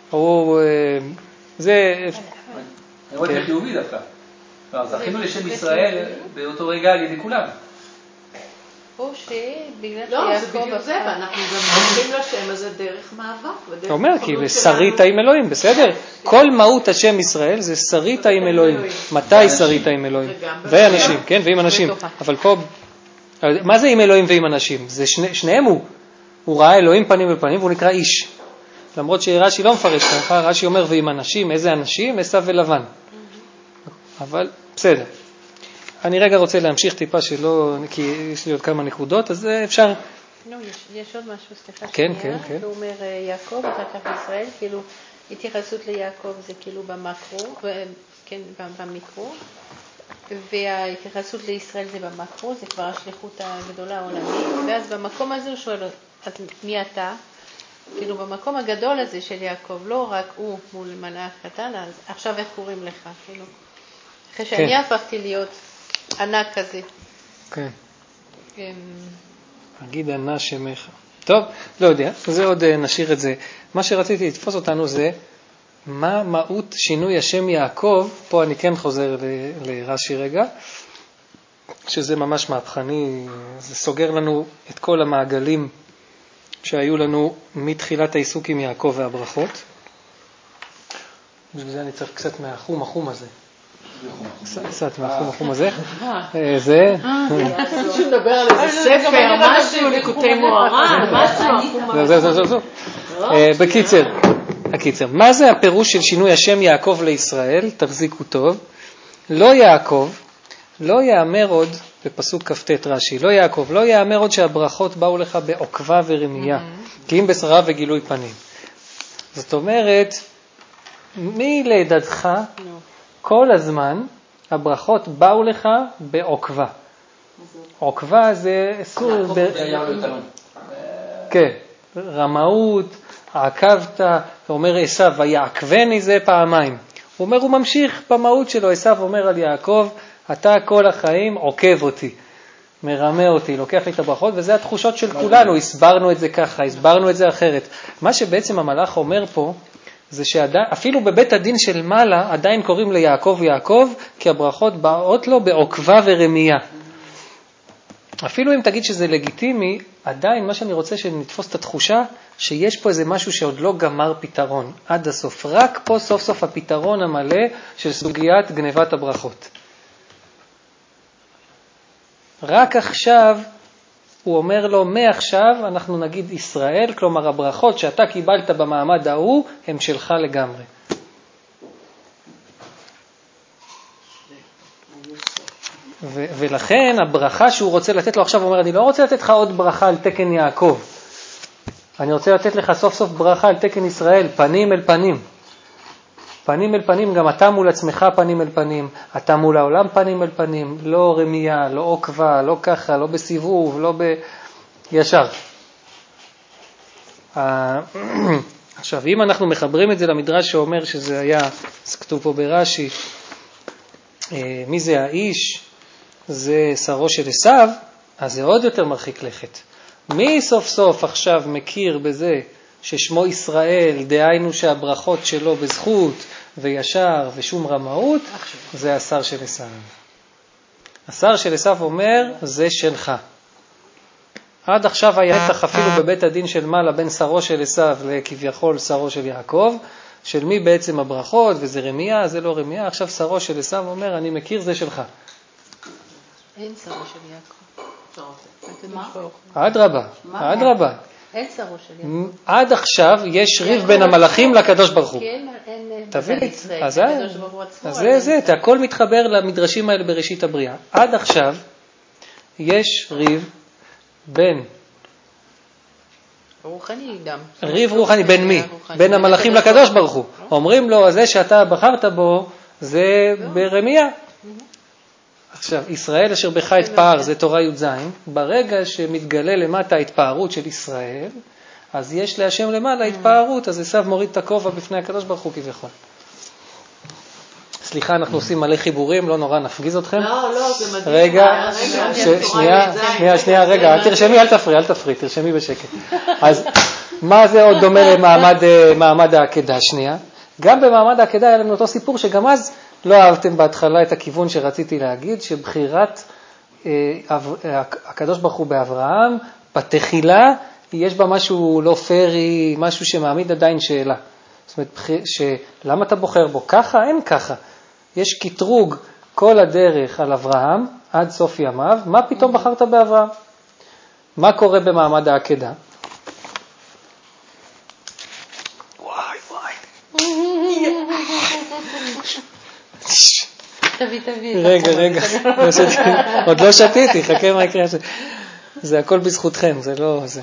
זה... אני רואה את החיובי דווקא. זכינו לשם ישראל באותו רגע על ידי כולם. או שבגלל לא, זה בדיוק זה, ואנחנו גם הולכים לשם הזה דרך מאבק. אתה אומר, כי שרית עם אלוהים, בסדר? כל מהות השם ישראל זה שרית עם אלוהים. מתי שרית עם אלוהים? ואנשים, כן, ועם אנשים. אבל פה, מה זה עם אלוהים ועם אנשים? זה שניהם הוא ראה אלוהים פנים בפנים, והוא נקרא איש. למרות שרש"י לא מפרש ככה, רש"י אומר ועם אנשים, איזה אנשים? עשו ולבן. אבל בסדר. אני רגע רוצה להמשיך טיפה שלא, כי יש לי עוד כמה נקודות, אז אפשר... לא, יש עוד משהו, סליחה כן, שנייה. כן. הוא אומר יעקב, אחר כך ישראל, כאילו התייחסות ליעקב זה כאילו במקרו, כן, במיקרו, וההתייחסות לישראל זה במקרו, זה כבר השליחות הגדולה העולמית, ואז במקום הזה הוא שואל, אז מי אתה? כאילו במקום הגדול הזה של יעקב, לא רק הוא מול מלאך קטן, אז עכשיו איך קוראים לך? כאילו, אחרי שאני הפכתי להיות ענק כזה. כן. אגיד ענה שמך. טוב, לא יודע, זה עוד נשאיר את זה. מה שרציתי לתפוס אותנו זה, מה מהות שינוי השם יעקב, פה אני כן חוזר לרש"י רגע, שזה ממש מהפכני, זה סוגר לנו את כל המעגלים שהיו לנו מתחילת העיסוק עם יעקב והברכות. בשביל זה אני צריך קצת מהחום הזה. קצת מהחום הזה. זה... מישהו מדבר על איזה ספר, משהו, ליקוטי מוהר"ן, משהו. זהו. בקיצר, מה זה הפירוש של שינוי השם יעקב לישראל? תחזיקו טוב. לא יעקב, לא יאמר עוד, בפסוק כ"ט רש"י, לא יעקב, לא יאמר עוד שהברכות באו לך בעוקבה ורמייה, כי אם בשרה וגילוי פנים. זאת אומרת, מלידתך כל הזמן הברכות באו לך בעוקבה. עוקבה זה סור... כן, רמאות, עקבת, אומר עשיו, ויעקבני זה פעמיים. הוא אומר, הוא ממשיך במהות שלו, עשיו אומר על יעקב, אתה כל החיים עוקב אותי, מרמה אותי, לוקח לי את הברכות, וזה התחושות של כולנו, הסברנו את זה ככה, הסברנו את זה אחרת. מה שבעצם המלאך אומר פה, זה שאפילו בבית הדין של מעלה עדיין קוראים ליעקב יעקב, כי הברכות באות לו בעוקבה ורמייה. אפילו אם תגיד שזה לגיטימי, עדיין מה שאני רוצה שנתפוס את התחושה, שיש פה איזה משהו שעוד לא גמר פתרון עד הסוף. רק פה סוף סוף הפתרון המלא של סוגיית גנבת הברכות. רק עכשיו הוא אומר לו, מעכשיו אנחנו נגיד ישראל, כלומר הברכות שאתה קיבלת במעמד ההוא, הם שלך לגמרי. ולכן הברכה שהוא רוצה לתת לו עכשיו, הוא אומר, אני לא רוצה לתת לך עוד ברכה על תקן יעקב. אני רוצה לתת לך סוף סוף ברכה על תקן ישראל, פנים אל פנים. פנים אל פנים, גם אתה מול עצמך פנים אל פנים, אתה מול העולם פנים אל פנים, לא רמייה, לא עוקבה, לא ככה, לא בסיבוב, לא בישר. עכשיו, אם אנחנו מחברים את זה למדרש שאומר שזה היה, זה כתוב פה ברש"י, מי זה האיש? זה שרו של עשיו, אז זה עוד יותר מרחיק לכת. מי סוף סוף עכשיו מכיר בזה ששמו ישראל, דהיינו שהברכות שלו בזכות וישר ושום רמאות, זה השר של עשיו. השר של עשיו אומר, זה שלך. עד עכשיו היה מתח אפילו בבית הדין של מעלה בין שרו של עשיו לכביכול שרו של יעקב, של מי בעצם הברכות, וזה רמיה, זה לא רמיה. עכשיו שרו של עשיו אומר, אני מכיר, זה שלך. אין שרו של יעקב. אדרבה, אדרבה. אין שרו של יעקב. עד עכשיו יש ריב בין המלאכים לקדוש ברוך הוא. תבין, אז זה, הכל מתחבר למדרשים האלה בראשית הבריאה. עד עכשיו יש ריב בין רוחני גם. ריב רוחני בין מי? בין המלאכים לקדוש ברוך הוא. אומרים לו, זה שאתה בחרת בו, זה ברמיה. עכשיו, ישראל אשר בך התפאר, זה תורה י"ז. ברגע שמתגלה למטה ההתפארות של ישראל, אז יש להשם למעלה התפארות, אז עשיו מוריד את הכובע בפני הקדוש ברוך הוא כביכול. סליחה, אנחנו עושים מלא חיבורים, לא נורא נפגיז אתכם. לא, זה מדהים. רגע, שנייה, רגע, תרשמי, אל תפריע, תרשמי בשקט. אז מה זה עוד דומה למעמד העקדה? שנייה. גם במעמד העקדה היה לנו אותו סיפור שגם אז לא אהבתם בהתחלה את הכיוון שרציתי להגיד, שבחירת הקדוש ברוך הוא באברהם, בתחילה, יש בה משהו לא פרי, משהו שמעמיד עדיין שאלה. זאת אומרת, למה אתה בוחר בו? ככה? אין ככה. יש קטרוג כל הדרך על אברהם עד סוף ימיו. מה פתאום בחרת באברהם? מה קורה במעמד העקדה? תביא. רגע. עוד לא שתיתי, חכה מה יקרה. זה הכל בזכותכם, זה לא זה.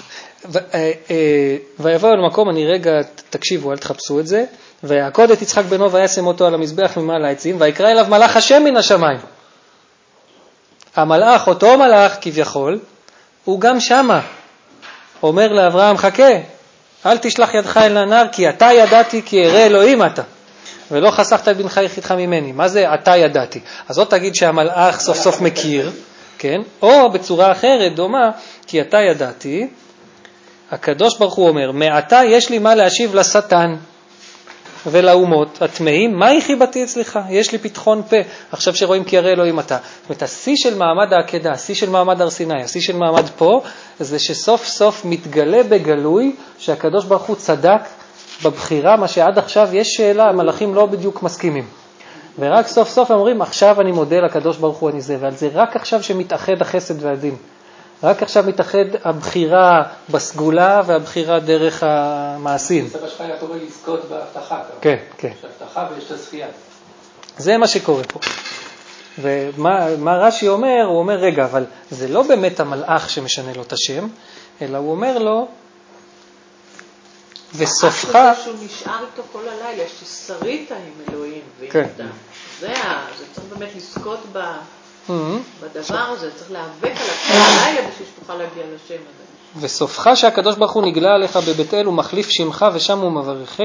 ויבואו למקום, אני רגע, תקשיבו, אל תחפשו את זה. ויעקוד את יצחק בנו וישם אותו על המזבח ממעל העצים, ויקרא אליו מלאך השם מן השמיים. המלאך, אותו מלאך כביכול, הוא גם שמה. אומר לאברהם, חכה, אל תשלח ידך אל הנער, כי אתה ידעתי כי ירא אלוהים אתה. ולא חסכת את בנך יחידך ממני. מה זה אתה ידעתי? אז זאת תגיד שהמלאך סוף סוף מכיר, כן? או בצורה אחרת דומה, כי אתה ידעתי, הקדוש ברוך הוא אומר, מעתה יש לי מה להשיב לשטן ולאומות התמאים, מה היא חיבתי אצלך? יש לי פתחון פה, עכשיו שרואים כי ירא אלוהים אתה. זאת אומרת, השיא של מעמד העקדה, השיא של מעמד הר סיני, השיא של מעמד פה, זה שסוף סוף מתגלה בגלוי שהקדוש ברוך הוא צדק בבחירה, מה שעד עכשיו יש שאלה, המלאכים לא בדיוק מסכימים. ורק סוף סוף אומרים, עכשיו אני מודה לקדוש ברוך הוא אני זה, ועל זה רק עכשיו שמתאחד החסד והדין. רק עכשיו מתאחד הבחירה בסגולה והבחירה דרך המעשים. סבא שלך היה קורא לזכות בהבטחה. כן. יש הבטחה ויש את הזכייה. זה מה שקורה פה. ומה רש"י אומר? הוא אומר, רגע, אבל זה לא באמת המלאך שמשנה לו את השם, אלא הוא אומר לו, וסופך... שהוא נשאר איתו כל הלילה, ששרית עם אלוהים ואיתה. כן. זה צריך באמת לזכות בדבר הזה, צריך להיאבק על כל הלילה בשביל שתוכל להגיע לשם הזה. וסופך שהקדוש ברוך הוא נגלה עליך בבית אל ומחליף שמך ושם הוא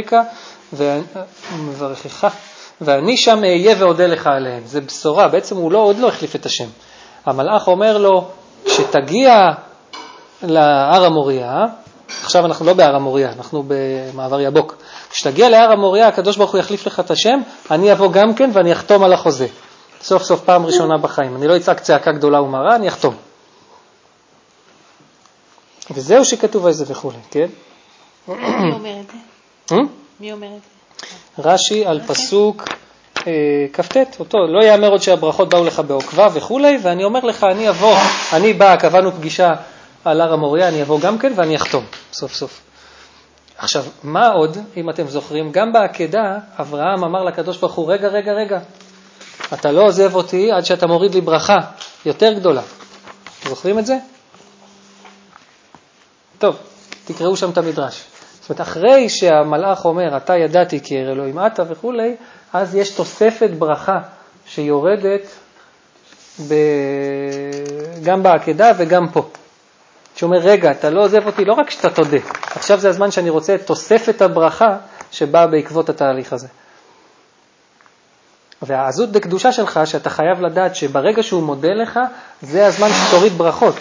מברכך ואני שם אהיה ועודה לך עליהם. זה בשורה, בעצם הוא עוד לא החליף את השם. המלאך אומר לו שתגיע להר המוריה, עכשיו אנחנו לא בהר המוריה, אנחנו במעבר יבוק. כשתגיע להר המוריה הקדוש ברוך הוא יחליף לך את השם, אני אבוא גם כן ואני אחתום על החוזה. סוף סוף פעם ראשונה בחיים. אני לא אצעק צעקה גדולה ומרה, אני אחתום. וזהו שכתוב איזה וכו', כן? מי אומר את זה? מי אומר את זה? רש"י על פסוק כ"ט, אותו, לא יאמר עוד שהברכות באו לך בעוקבה וכו', ואני אומר לך, אני אבוא, אני בא, קבענו פגישה על הר המוריה, אני אבוא גם כן ואני אחתום, סוף סוף. עכשיו, מה עוד, אם אתם זוכרים, גם בעקדה, אברהם אמר לקדוש ברוך הוא, רגע, אתה לא עוזב אותי עד שאתה מוריד לי ברכה יותר גדולה. זוכרים את זה? טוב, תקראו שם את המדרש. זאת אומרת, אחרי שהמלאך אומר, אתה ידעתי כי ירא אלוהים אתה וכו', אז יש תוספת ברכה שיורדת גם בעקדה וגם פה. שאומר, רגע, אתה לא עוזב אותי, לא רק שאתה תודה. עכשיו זה הזמן שאני רוצה את תוספת הברכה שבאה בעקבות התהליך הזה. והעזות בקדושה שלך, שאתה חייב לדעת שברגע שהוא מודה לך, זה הזמן שתוריד ברכות.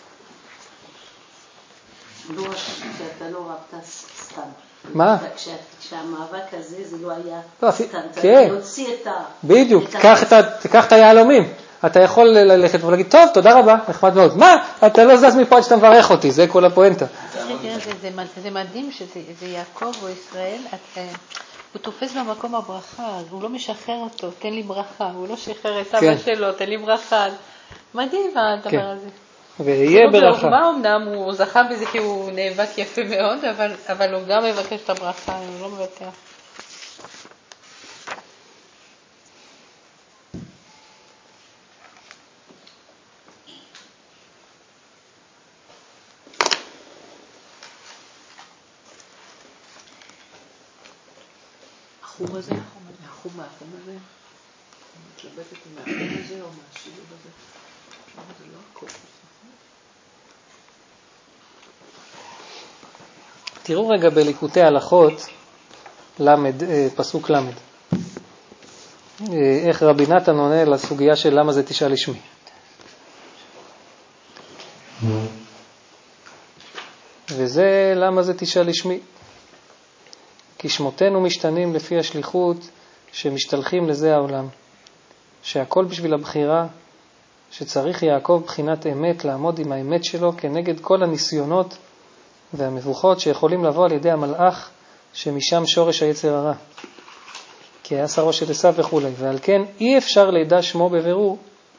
לא שאתה לא רבת סתם. מה? כשהמאבק הזה זה לא היה סתם. כן. להוציא את ה... בדיוק, תיקח את היעלומים. אתה יכול ללכת ולהגיד, טוב, תודה רבה, נחמד מאוד. מה? אתה לא זז מפה עד שאתה מברך אותי, זה כל הפואנטה. זה מדהים שזה יעקב או ישראל, הוא תופס במקום הברכה, הוא לא משחרר אותו, תן לי ברכה, הוא לא שחרר את אבא שלו, תן לי ברכה. מדהים הדבר הזה. ויהיה ברכה. מה אמנם הוא זכה בזה כי הוא נאבק יפה מאוד, אבל הוא גם מבקש את הברכה, הוא לא מבטח. החום הזה, החום הזה, אני מתלבטת מהחום הזה או מהשילוב הזה, זה לא הכל. תראו רגע בליקוטי הלכות, פסוק למד. איך רבי נתן עונה לסוגיה של למה זה תשאל לשמי. וזה למה זה תשאל לשמי. כי שמותינו משתנים לפי השליחות שמשתלחים לזה העולם. שהכל בשביל הבחירה, שצריך יעקב בחינת אמת לעמוד עם האמת שלו כנגד כל הניסיונות והמבוכות שיכולים לבוא על ידי המלאך שמשם שורש היצר הרע. כי היה שרו של עשיו וכו'. ועל כן אי אפשר לידע שמו בבירור.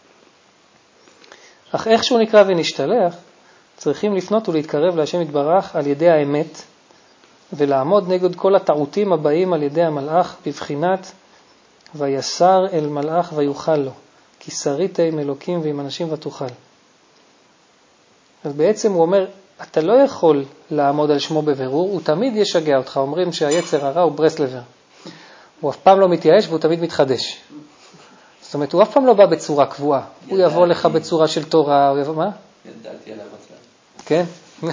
אך איכשהו נקרא ונשתלח, צריכים לפנות ולהתקרב להשם יתברך על ידי האמת, ולעמוד נגד כל הטעותים הבאים על ידי המלאך בבחינת ויסר אל מלאך ויוכל לו, כי שרית עם אלוקים ועם אנשים ותוכל. אז בעצם הוא אומר, אתה לא יכול לעמוד על שמו בבירור, הוא תמיד ישגע אותך. אומרים שהיצר הרע הוא ברסלבר. הוא אף פעם לא מתייאש והוא תמיד מתחדש. זאת אומרת, הוא אף פעם לא בא בצורה קבועה. הוא יבוא לך בצורה של תורה, הוא יבוא, מה? ידעתי עליו עצמם. כן?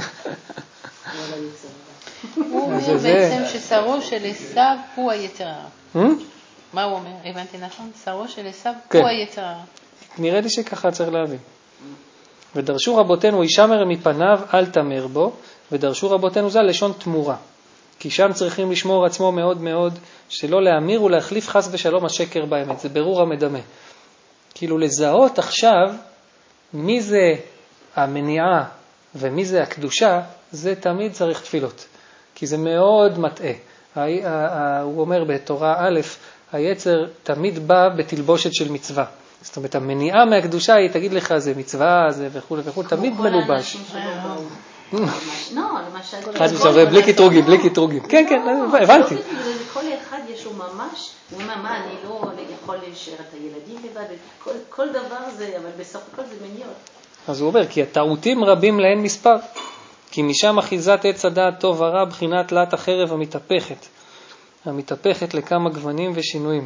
הוא אומר בעצם ששרו של עשיו הוא היצר הרע. מה הוא אומר? הבנתי נכון? שרו של עשיו הוא היצר הרע. נראה לי שככה צריך להבין. ודרשו רבותינו ישמר מפניו אל תמר בו, ודרשו רבותינו זה לשון תמורה. כי שם צריכים לשמור עצמו מאוד מאוד, שלא להמיר ולהחליף חס ושלום השקר באמת. זה ברור המדמה. כאילו לזהות עכשיו מי זה המניעה ומי זה הקדושה, זה תמיד צריך תפילות. כי זה מאוד מטעה. הוא אומר בתורה א', היצר תמיד בא בתלבושת של מצווה. זאת אומרת, המניעה מהקדושה היא תגיד לך זה מצווה, זה וכו' וכו', תמיד מלובש. לא, למשל... בלי קטרוגים. כן, הבנתי. לכל אחד יש לו ממש, הוא אומר, מה, אני לא יכול להישאר את הילדים לבד, כל דבר זה, אבל בסוף הכל זה מניעות. אז הוא אומר, כי הטעותים רבים להן מספר, כי משם אחיזת עץ הדעת טוב ורע, בחינת לת החרב המתהפכת לכמה גוונים ושינויים.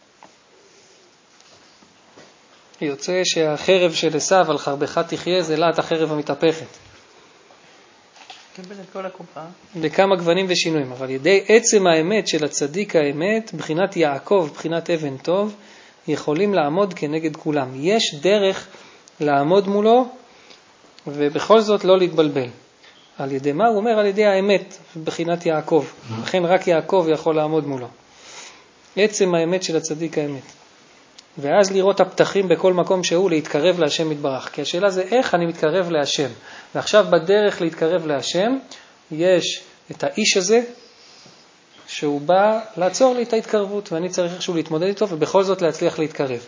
יוצא שהחרב של עשיו על חרבך תחיה זה לת החרב המתהפכת. קיבל את כל הקופה. לכמה גוונים ושינויים, אבל ידי עצם האמת של הצדיק האמת, בחינת יעקב, בחינת אבן טוב, יכולים לעמוד כנגד כולם. יש דרך לעמוד מולו, ובכל זאת לא להתבלבל. על ידי מה? הוא אומר על ידי האמת, בחינת יעקב. לכן רק יעקב יכול לעמוד מולו. עצם האמת של הצדיק האמת. ואז לראות הפתחים בכל מקום שהוא להתקרב להשם יתברך. כי השאלה זה איך אני מתקרב להשם. ועכשיו בדרך להתקרב להשם, יש את האיש הזה, שהוא בא לעצור לי את ההתקרבות, ואני צריך איכשהו להתמודד איתו, ובכל זאת להצליח להתקרב.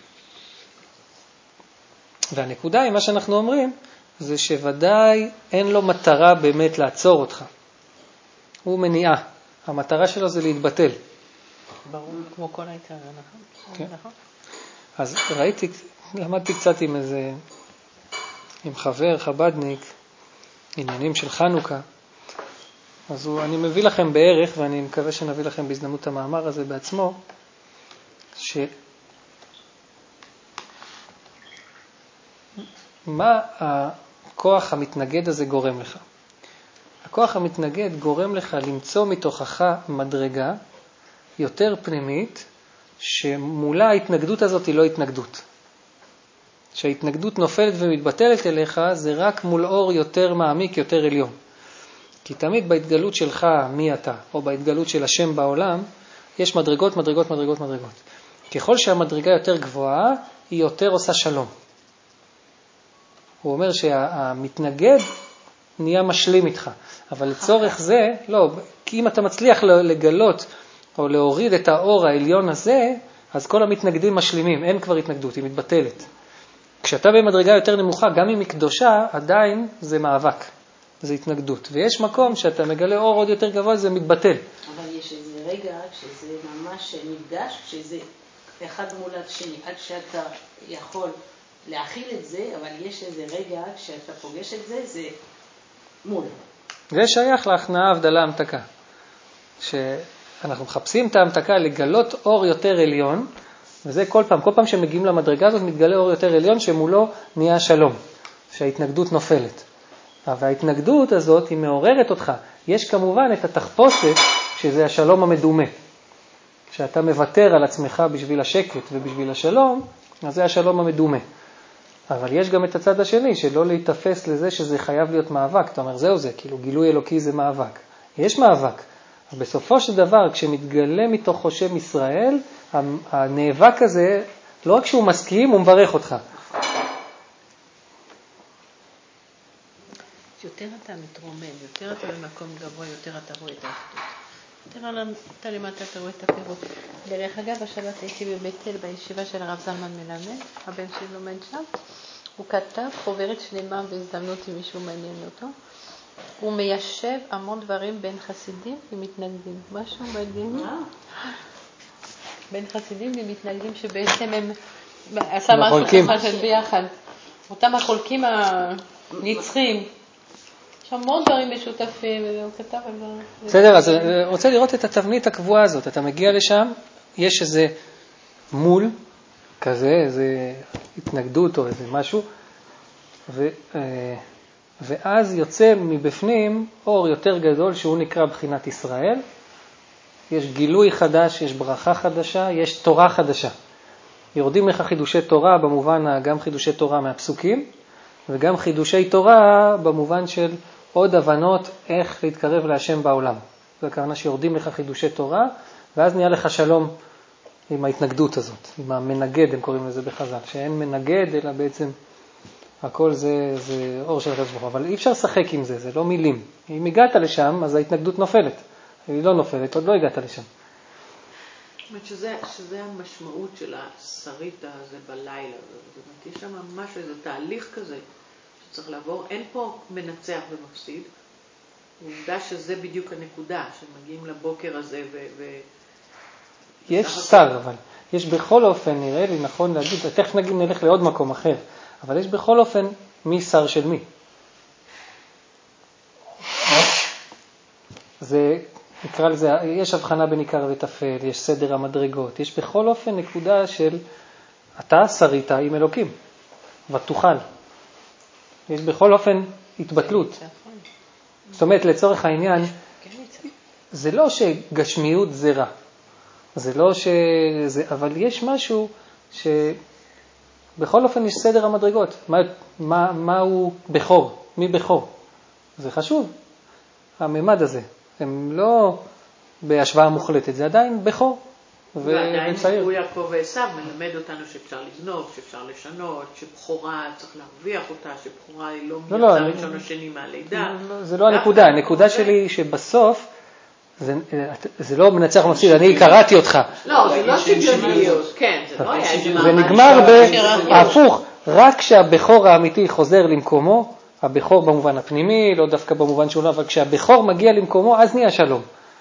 והנקודה היא, מה שאנחנו אומרים, זה שוודאי אין לו מטרה באמת לעצור אותך. הוא מניעה. המטרה שלו זה להתבטל. ברור, כמו כל היתר, נכון? כן. אז למדתי קצת עם חבר חבדניק, עניינים של חנוכה. אז אני מביא לכם בערך, ואני מקווה שנביא לכם בהזדמנות המאמר הזה בעצמו, מה הכוח המתנגד הזה גורם לך? הכוח המתנגד גורם לך למצוא מתוכך מדרגה יותר פנימית, שמולה ההתנגדות הזאת היא לא התנגדות. שההתנגדות נופלת ומתבטלת אליך, זה רק מול אור יותר מעמיק, יותר עליון. כי תמיד בהתגלות שלך מי אתה, או בהתגלות של השם בעולם, יש מדרגות, מדרגות, מדרגות, מדרגות. ככל שהמדרגה יותר גבוהה, היא יותר עושה שלום. הוא אומר שהמתנגד נהיה משלים איתך. אבל לצורך זה, לא, כי אם אתה מצליח לגלות או להוריד את האור העליון הזה, אז כל המתנגדים משלימים, אין כבר התנגדות, היא מתבטלת. כשאתה במדרגה יותר נמוכה, גם אם היא קדושה, עדיין זה מאבק, זה התנגדות. ויש מקום שאתה מגלה אור עוד יותר גבוה, זה מתבטל. אבל יש איזה רגע שזה ממש נפגש, שזה אחד מול השני, עד שאתה יכול להכיל את זה, אבל יש איזה רגע שאתה פוגש את זה, זה מול. זה שייך להכנעה, הבדלה, המתקה. שאנחנו מחפשים את ההמתקה לגלות אור יותר עליון, וזה כל פעם שמגיעים למדרגה הזאת מתגלה אור יותר עליון שמולו נהיה שלום, שההתנגדות נופלת. אבל ההתנגדות הזאת היא מעוררת אותך. יש כמובן את התחפושת שזה השלום המדומה. שאתה מוותר על עצמך בשביל השקט ובשביל השלום, אז זה השלום המדומה. אבל יש גם את הצד השני שלא להתאפס לזה שזה חייב להיות מאבק. אתה אומר זהו זה, כאילו גילוי אלוקי זה מאבק. יש מאבק. בסופו של דבר, כשמתגלה מתוך שם ישראל, הנאבק הזה, לא רק שהוא מסכים, הוא מברך אותך. יותר אתה מתרומם, יותר אתה במקום גבוה, יותר אתה רואה את האחדות. יותר אתה למטה, אתה רואה את הפירות. דרך אגב, השבת הייתי בבית אל, בישיבה של הרב זלמן מלמד, הבן שלי לומד שם. הוא כתב חוברת שלמה בהזדמנות אם מישהו מעניין אותו. הוא מיישב המון דברים בין חסידים ומתנגדים. משהו מדהים. בין חסידים ומתנגדים שבעצם הם עשה משהו ביחד. אותם החולקים הנצחים. יש המון דברים משותפים, והוא כתב על זה. בסדר, אז אני רוצה לראות את התבנית הקבועה הזאת. אתה מגיע לשם, יש איזה מול כזה, איזה התנגדות או איזה משהו, ואז יוצא מבפנים אור יותר גדול שהוא נקרא בחינת ישראל. יש גילוי חדש, יש ברכה חדשה, יש תורה חדשה. יורדים לך חידושי תורה במובן גם חידושי תורה מהפסוקים, וגם חידושי תורה במובן של עוד הבנות איך להתקרב להשם בעולם. זה הכוונה שיורדים לך חידושי תורה, ואז נהיה לך שלום עם ההתנגדות הזאת, עם המנגד, הם קוראים לזה בחז"ל, שאין מנגד, אלא בעצם הכל זה אור של הקדוש ברוך הוא. אבל אי אפשר לשחק עם זה, זה לא מילים. אם הגעת לשם, אז ההתנגדות נופלת. היא לא נופלת, עוד לא הגעת לשם. זאת אומרת שזה המשמעות של השריטה הזה בלילה. זאת אומרת, יש שם משהו, איזה תהליך כזה שצריך לעבור. אין פה מנצח ומפסיד. עובדה שזה בדיוק הנקודה, שמגיעים לבוקר הזה יש שר, אבל יש בכל אופן, נראה לי נכון להגיד, תכף נלך לעוד מקום אחר, אבל יש בכל אופן מי שר של מי. זה, נקרא לזה, יש הבחנה בין עיקר וטפל, יש סדר המדרגות, יש בכל אופן נקודה של אתה שרית עם אלוקים, ותוכל. יש בכל אופן התבטלות. זאת אומרת, לצורך העניין, זה לא שגשמיות זה רע. זה לא שזה, אבל יש משהו שבכל אופן יש סדר המדרגות. מה הוא בכור? מי בכור? זה חשוב. הממד הזה. הם לא בהשוואה מוחלטת, זה עדיין בכור. ועדיין הוא יעקב ועשיו מלמד אותנו שאפשר לגנוב, שאפשר לשנות, שבחורה צריך להרוויח אותה, שבחורה היא לא מייצר ראשון השני מהלידה. זה לא הנקודה. הנקודה שלי שבסוף, זה לא מנצח ומפסיד, אני קראתי אותך. לא, זה לא שוויוניות, כן, זה לא היה איזה זה נגמר בהפוך, רק כשהבכור האמיתי חוזר למקומו, הבכור במובן הפנימי, לא דווקא במובן שהוא לא, אבל כשהבכור מגיע למקומו, אז נהיה שלום.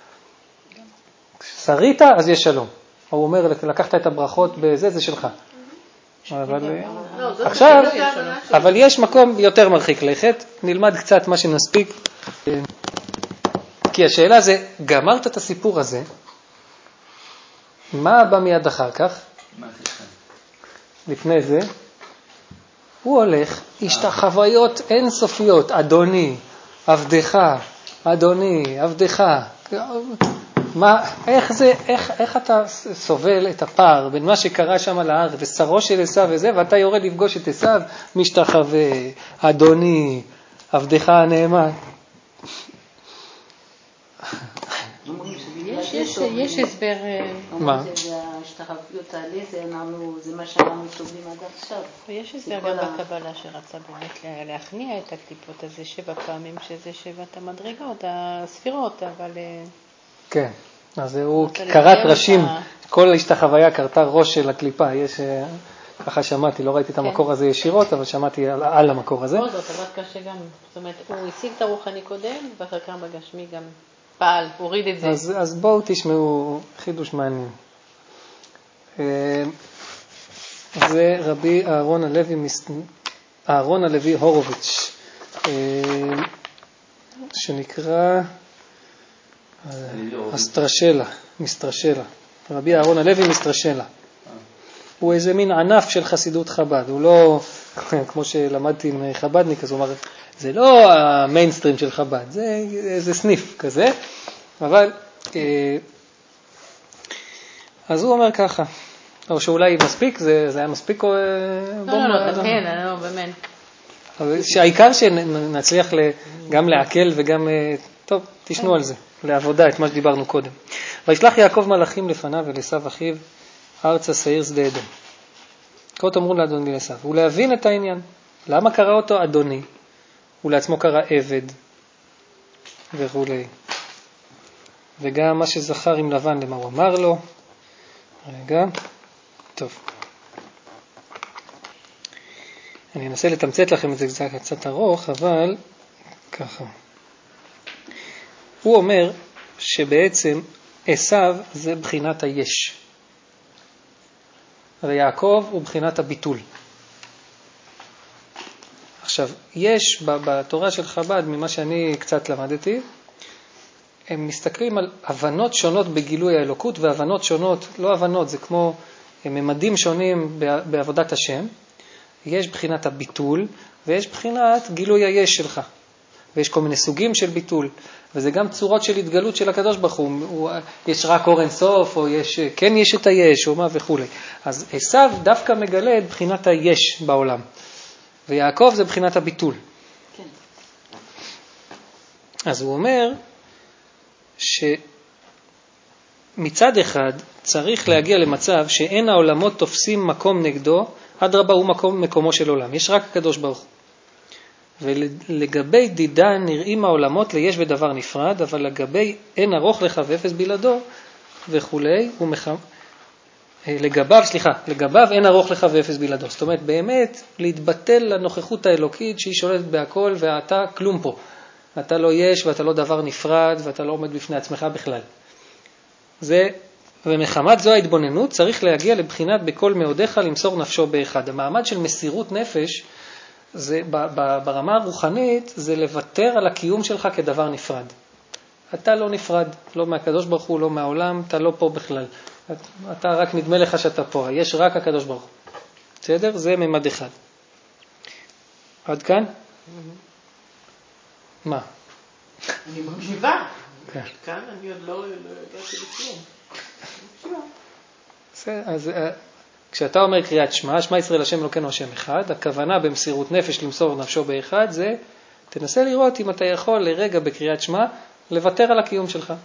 שרית, אז יש שלום. הוא אומר, לקחת את הברכות בזה, זה שלך. עכשיו, אבל יש מקום יותר מרחיק לכת, נלמד קצת מה שנספיק. כי השאלה זה, גמרת את הסיפור הזה, מה בא מיד אחר כך? לפני זה, הוא הולך, השתחוויות אינסופיות, אדוני, עבדך, אדוני, עבדך. איך אתה סובל את הפער בין מה שקרה שם על ההר ושרו של עשיו וזה, ואתה יורד לפגוש את עשיו, משתחווה, אדוני, עבדך הנאמן. יש הסבר. מה? ההשתחוויות האלה, זה מה שאנחנו סובלים עד עכשיו. יש הסבר גם בקבלה שרצה באמת להכניע את הקליפות הזה 7 פעמים, שזה 7 המדרגות, הספירות, אבל... כן, אז הוא קראת ראשים, כל ההשתחוויה קרתה ראש של הקליפה, יש... ככה שמעתי, לא ראיתי את המקור הזה ישירות, אבל שמעתי על המקור הזה. לא, זאת עבד קשה גם, זאת אומרת, הוא השיג את הרוחני קודם, ואחר כך בגשמי גם פעל, הוריד את זה. אז בואו תשמעו חידוש מעניין. זה רבי אהרון הלוי הורוביץ', שנקרא מסטרשלה, רבי אהרון הלוי מסטרשלה. הוא איזה מין ענף של חסידות חב"ד, הוא לא, כמו שלמדתי עם חב"דניק, אז הוא אמר, זה לא המיינסטרים של חב"ד, זה איזה סניף כזה, אבל, אז הוא אומר ככה, או שאולי מספיק, זה היה מספיק או... לא, כן, לא, באמת. שהעיקר שנצליח גם להקל וגם, טוב, תשנו על זה, לעבודה, את מה שדיברנו קודם. וישלח יעקב מלאכים לפניו ולעשיו אחיו, ארצה שעיר שדה אדום. כה תאמרו לאדוני לעשיו, ולהבין את העניין. למה קרא אותו אדוני? הוא לעצמו קרא עבד וכו'. וגם מה שזכר עם לבן למה הוא אמר לו. רגע, טוב. אני אנסה לתמצת לכם את זה קצת ארוך, אבל ככה. הוא אומר שבעצם עשיו זה בחינת היש. ויעקב הוא בחינת הביטול. עכשיו, יש בתורה של חב"ד, ממה שאני קצת למדתי, הם מסתכלים על הבנות שונות בגילוי האלוקות, והבנות שונות, לא הבנות, זה כמו ממדים שונים בעבודת השם. יש בחינת הביטול, ויש בחינת גילוי היש שלך. ויש כל מיני סוגים של ביטול, וזה גם צורות של התגלות של הקדוש ברוך הוא. יש רק אור אין סוף, או כן יש את היש, או מה וכו'. אז עשיו דווקא מגלה את בחינת היש בעולם. ויעקב זה בחינת הביטול. כן. אז הוא אומר שמצד אחד צריך להגיע למצב שאין העולמות תופסים מקום נגדו, אדרבה הוא מקומו של עולם. יש רק הקדוש ברוך הוא. ולגבי דידה נראים העולמות ליש בדבר נפרד, אבל לגבי אין ארוך לך ואפס בלעדו וכולי, לגביו אין ארוך לך ואפס בלעדו. זאת אומרת, באמת להתבטל לנוכחות האלוקית שהיא שולטת בהכל, ואתה כלום פה. אתה לא יש ואתה לא דבר נפרד ואתה לא עומד בפני עצמך בכלל. ומחמת זו ההתבוננות צריך להגיע לבחינת בכל מאודיך למסור נפשו באחד. המעמד של מסירות נפש, זה, ברמה הרוחנית, זה לוותר על הקיום שלך כדבר נפרד. אתה לא נפרד, לא מהקדוש ברוך הוא, לא מהעולם, אתה לא פה בכלל. אתה רק נדמה לך שאתה פה, יש רק הקדוש ברוך הוא. בסדר? זה ממד אחד. עד כאן? מה? אני מקשיבה. כן. כאן אני עוד לא הגעתי בכלום. אז כשאתה אומר קריאת שמע, שמע ישראל השם אלוקינו השם אחד, הכוונה במסירות נפש למסור נפשו באחד, זה תנסה לראות אם אתה יכול לרגע בקריאת שמע לוותר על הקיום שלך.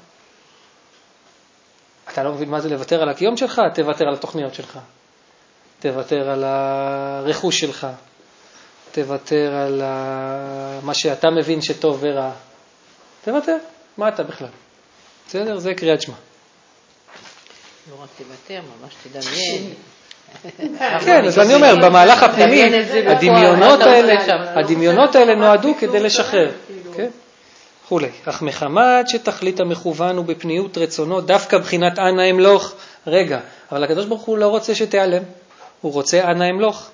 אתה לא מבין מה זה לוותר על הקיום שלך? תוותר על התוכניות שלך. תוותר על הרכוש שלך. תוותר על מה שאתה מבין שטוב ורע. תוותר. מה אתה בכלל? בסדר? זה קריאת שמע. לא רק תוותר, ממש תדמיין. כן, אז אני אומר, במהלך הפנימי, הדמיונות האלה נועדו כדי לשחרר. כן? וכולי. אך מחמת שתכלית המכוון הוא בפניות רצונו, דווקא בחינת אנא אמלוך. רגע, אבל הקדוש ברוך הוא לא רוצה שתיעלם. הוא רוצה אנא אמלוך.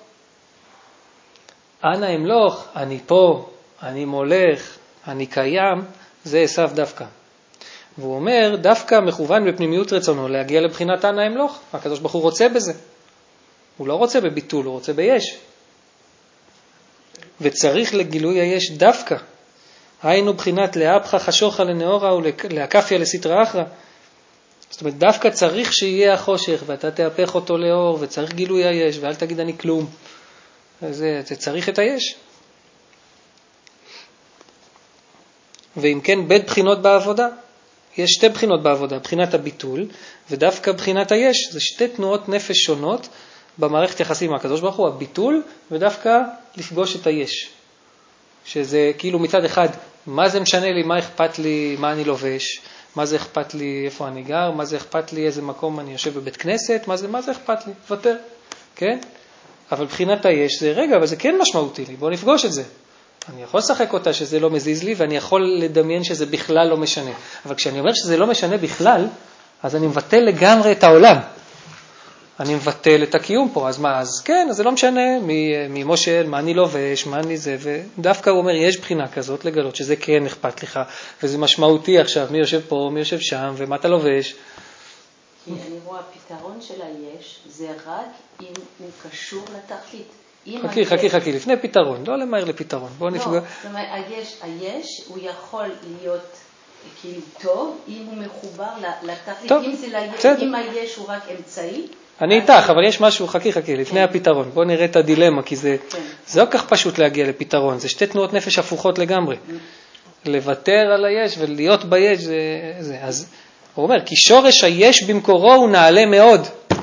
אנא אמלוך, אני פה, אני מולך, אני קיים, זה עשיו דווקא. והוא אומר, דווקא מכוון בפנימיות רצונו להגיע לבחינת אנא אמלוך. הקדוש ברוך הוא רוצה בזה. הוא לא רוצה בביטול, הוא רוצה ביש. וצריך לגילוי היש דווקא. היינו בחינת לאפחה חשוכה לנאורה ולהקפיה לסטרה אחרה. זאת אומרת, דווקא צריך שיהיה החושך, ואתה תהפך אותו לאור, וצריך גילוי היש, ואל תגיד אני כלום. זה צריך את היש. ואם כן, בין בחינות בעבודה, יש שתי בחינות בעבודה, בחינת הביטול, ודווקא בחינת היש, זה שתי תנועות נפש שונות, במערכת יחסים עם הקדוש ברוך הוא, הביטול, ודווקא לפגוש את היש. שזה כאילו מצד אחד, מה זה משנה לי, מה אכפת לי, מה אני לובש, מה זה אכפת לי, איפה אני גר, מה זה אכפת לי, איזה מקום אני יושב בבית כנסת, מה זה אכפת לי, ותר, כן? אבל בחינת היש זה רגע, אבל זה כן משמעותי לי, בואו נפגוש את זה. אני יכול לשחק אותה שזה לא מזיז לי, ואני יכול לדמיין שזה בכלל לא משנה. אבל כשאני אומר שזה לא משנה בכלל, אז אני מבטל לגמרי את העולם. אני מבטל את הקיום פה, אז מה? אז כן, אז זה לא משנה מי מושל, מה אני לובש, מה אני זה, ודווקא הוא אומר, יש בחינה כזאת לגלות שזה כן אכפת לך, וזה משמעותי עכשיו, מי יושב פה, מי יושב שם, ומה אתה לובש. כי אני רואה, הפתרון של היש זה רק אם הוא קשור לתכלית. חכי, לפני פתרון, לא למהר לפתרון, בואו נפגע. לא, זאת אומרת, היש הוא יכול להיות כאילו טוב, אם הוא מחובר לתכלית, אם היש הוא רק אמצעי. אני איתך, אבל יש משהו, חכי, לפני הפתרון, בואו נראה את הדילמה, כי זה לא כך פשוט להגיע לפתרון, זה שתי תנועות נפש הפוכות לגמרי. לוותר על היש ולהיות ביש, זה. אז הוא אומר, כי שורש היש במקורו הוא נעלה מאוד.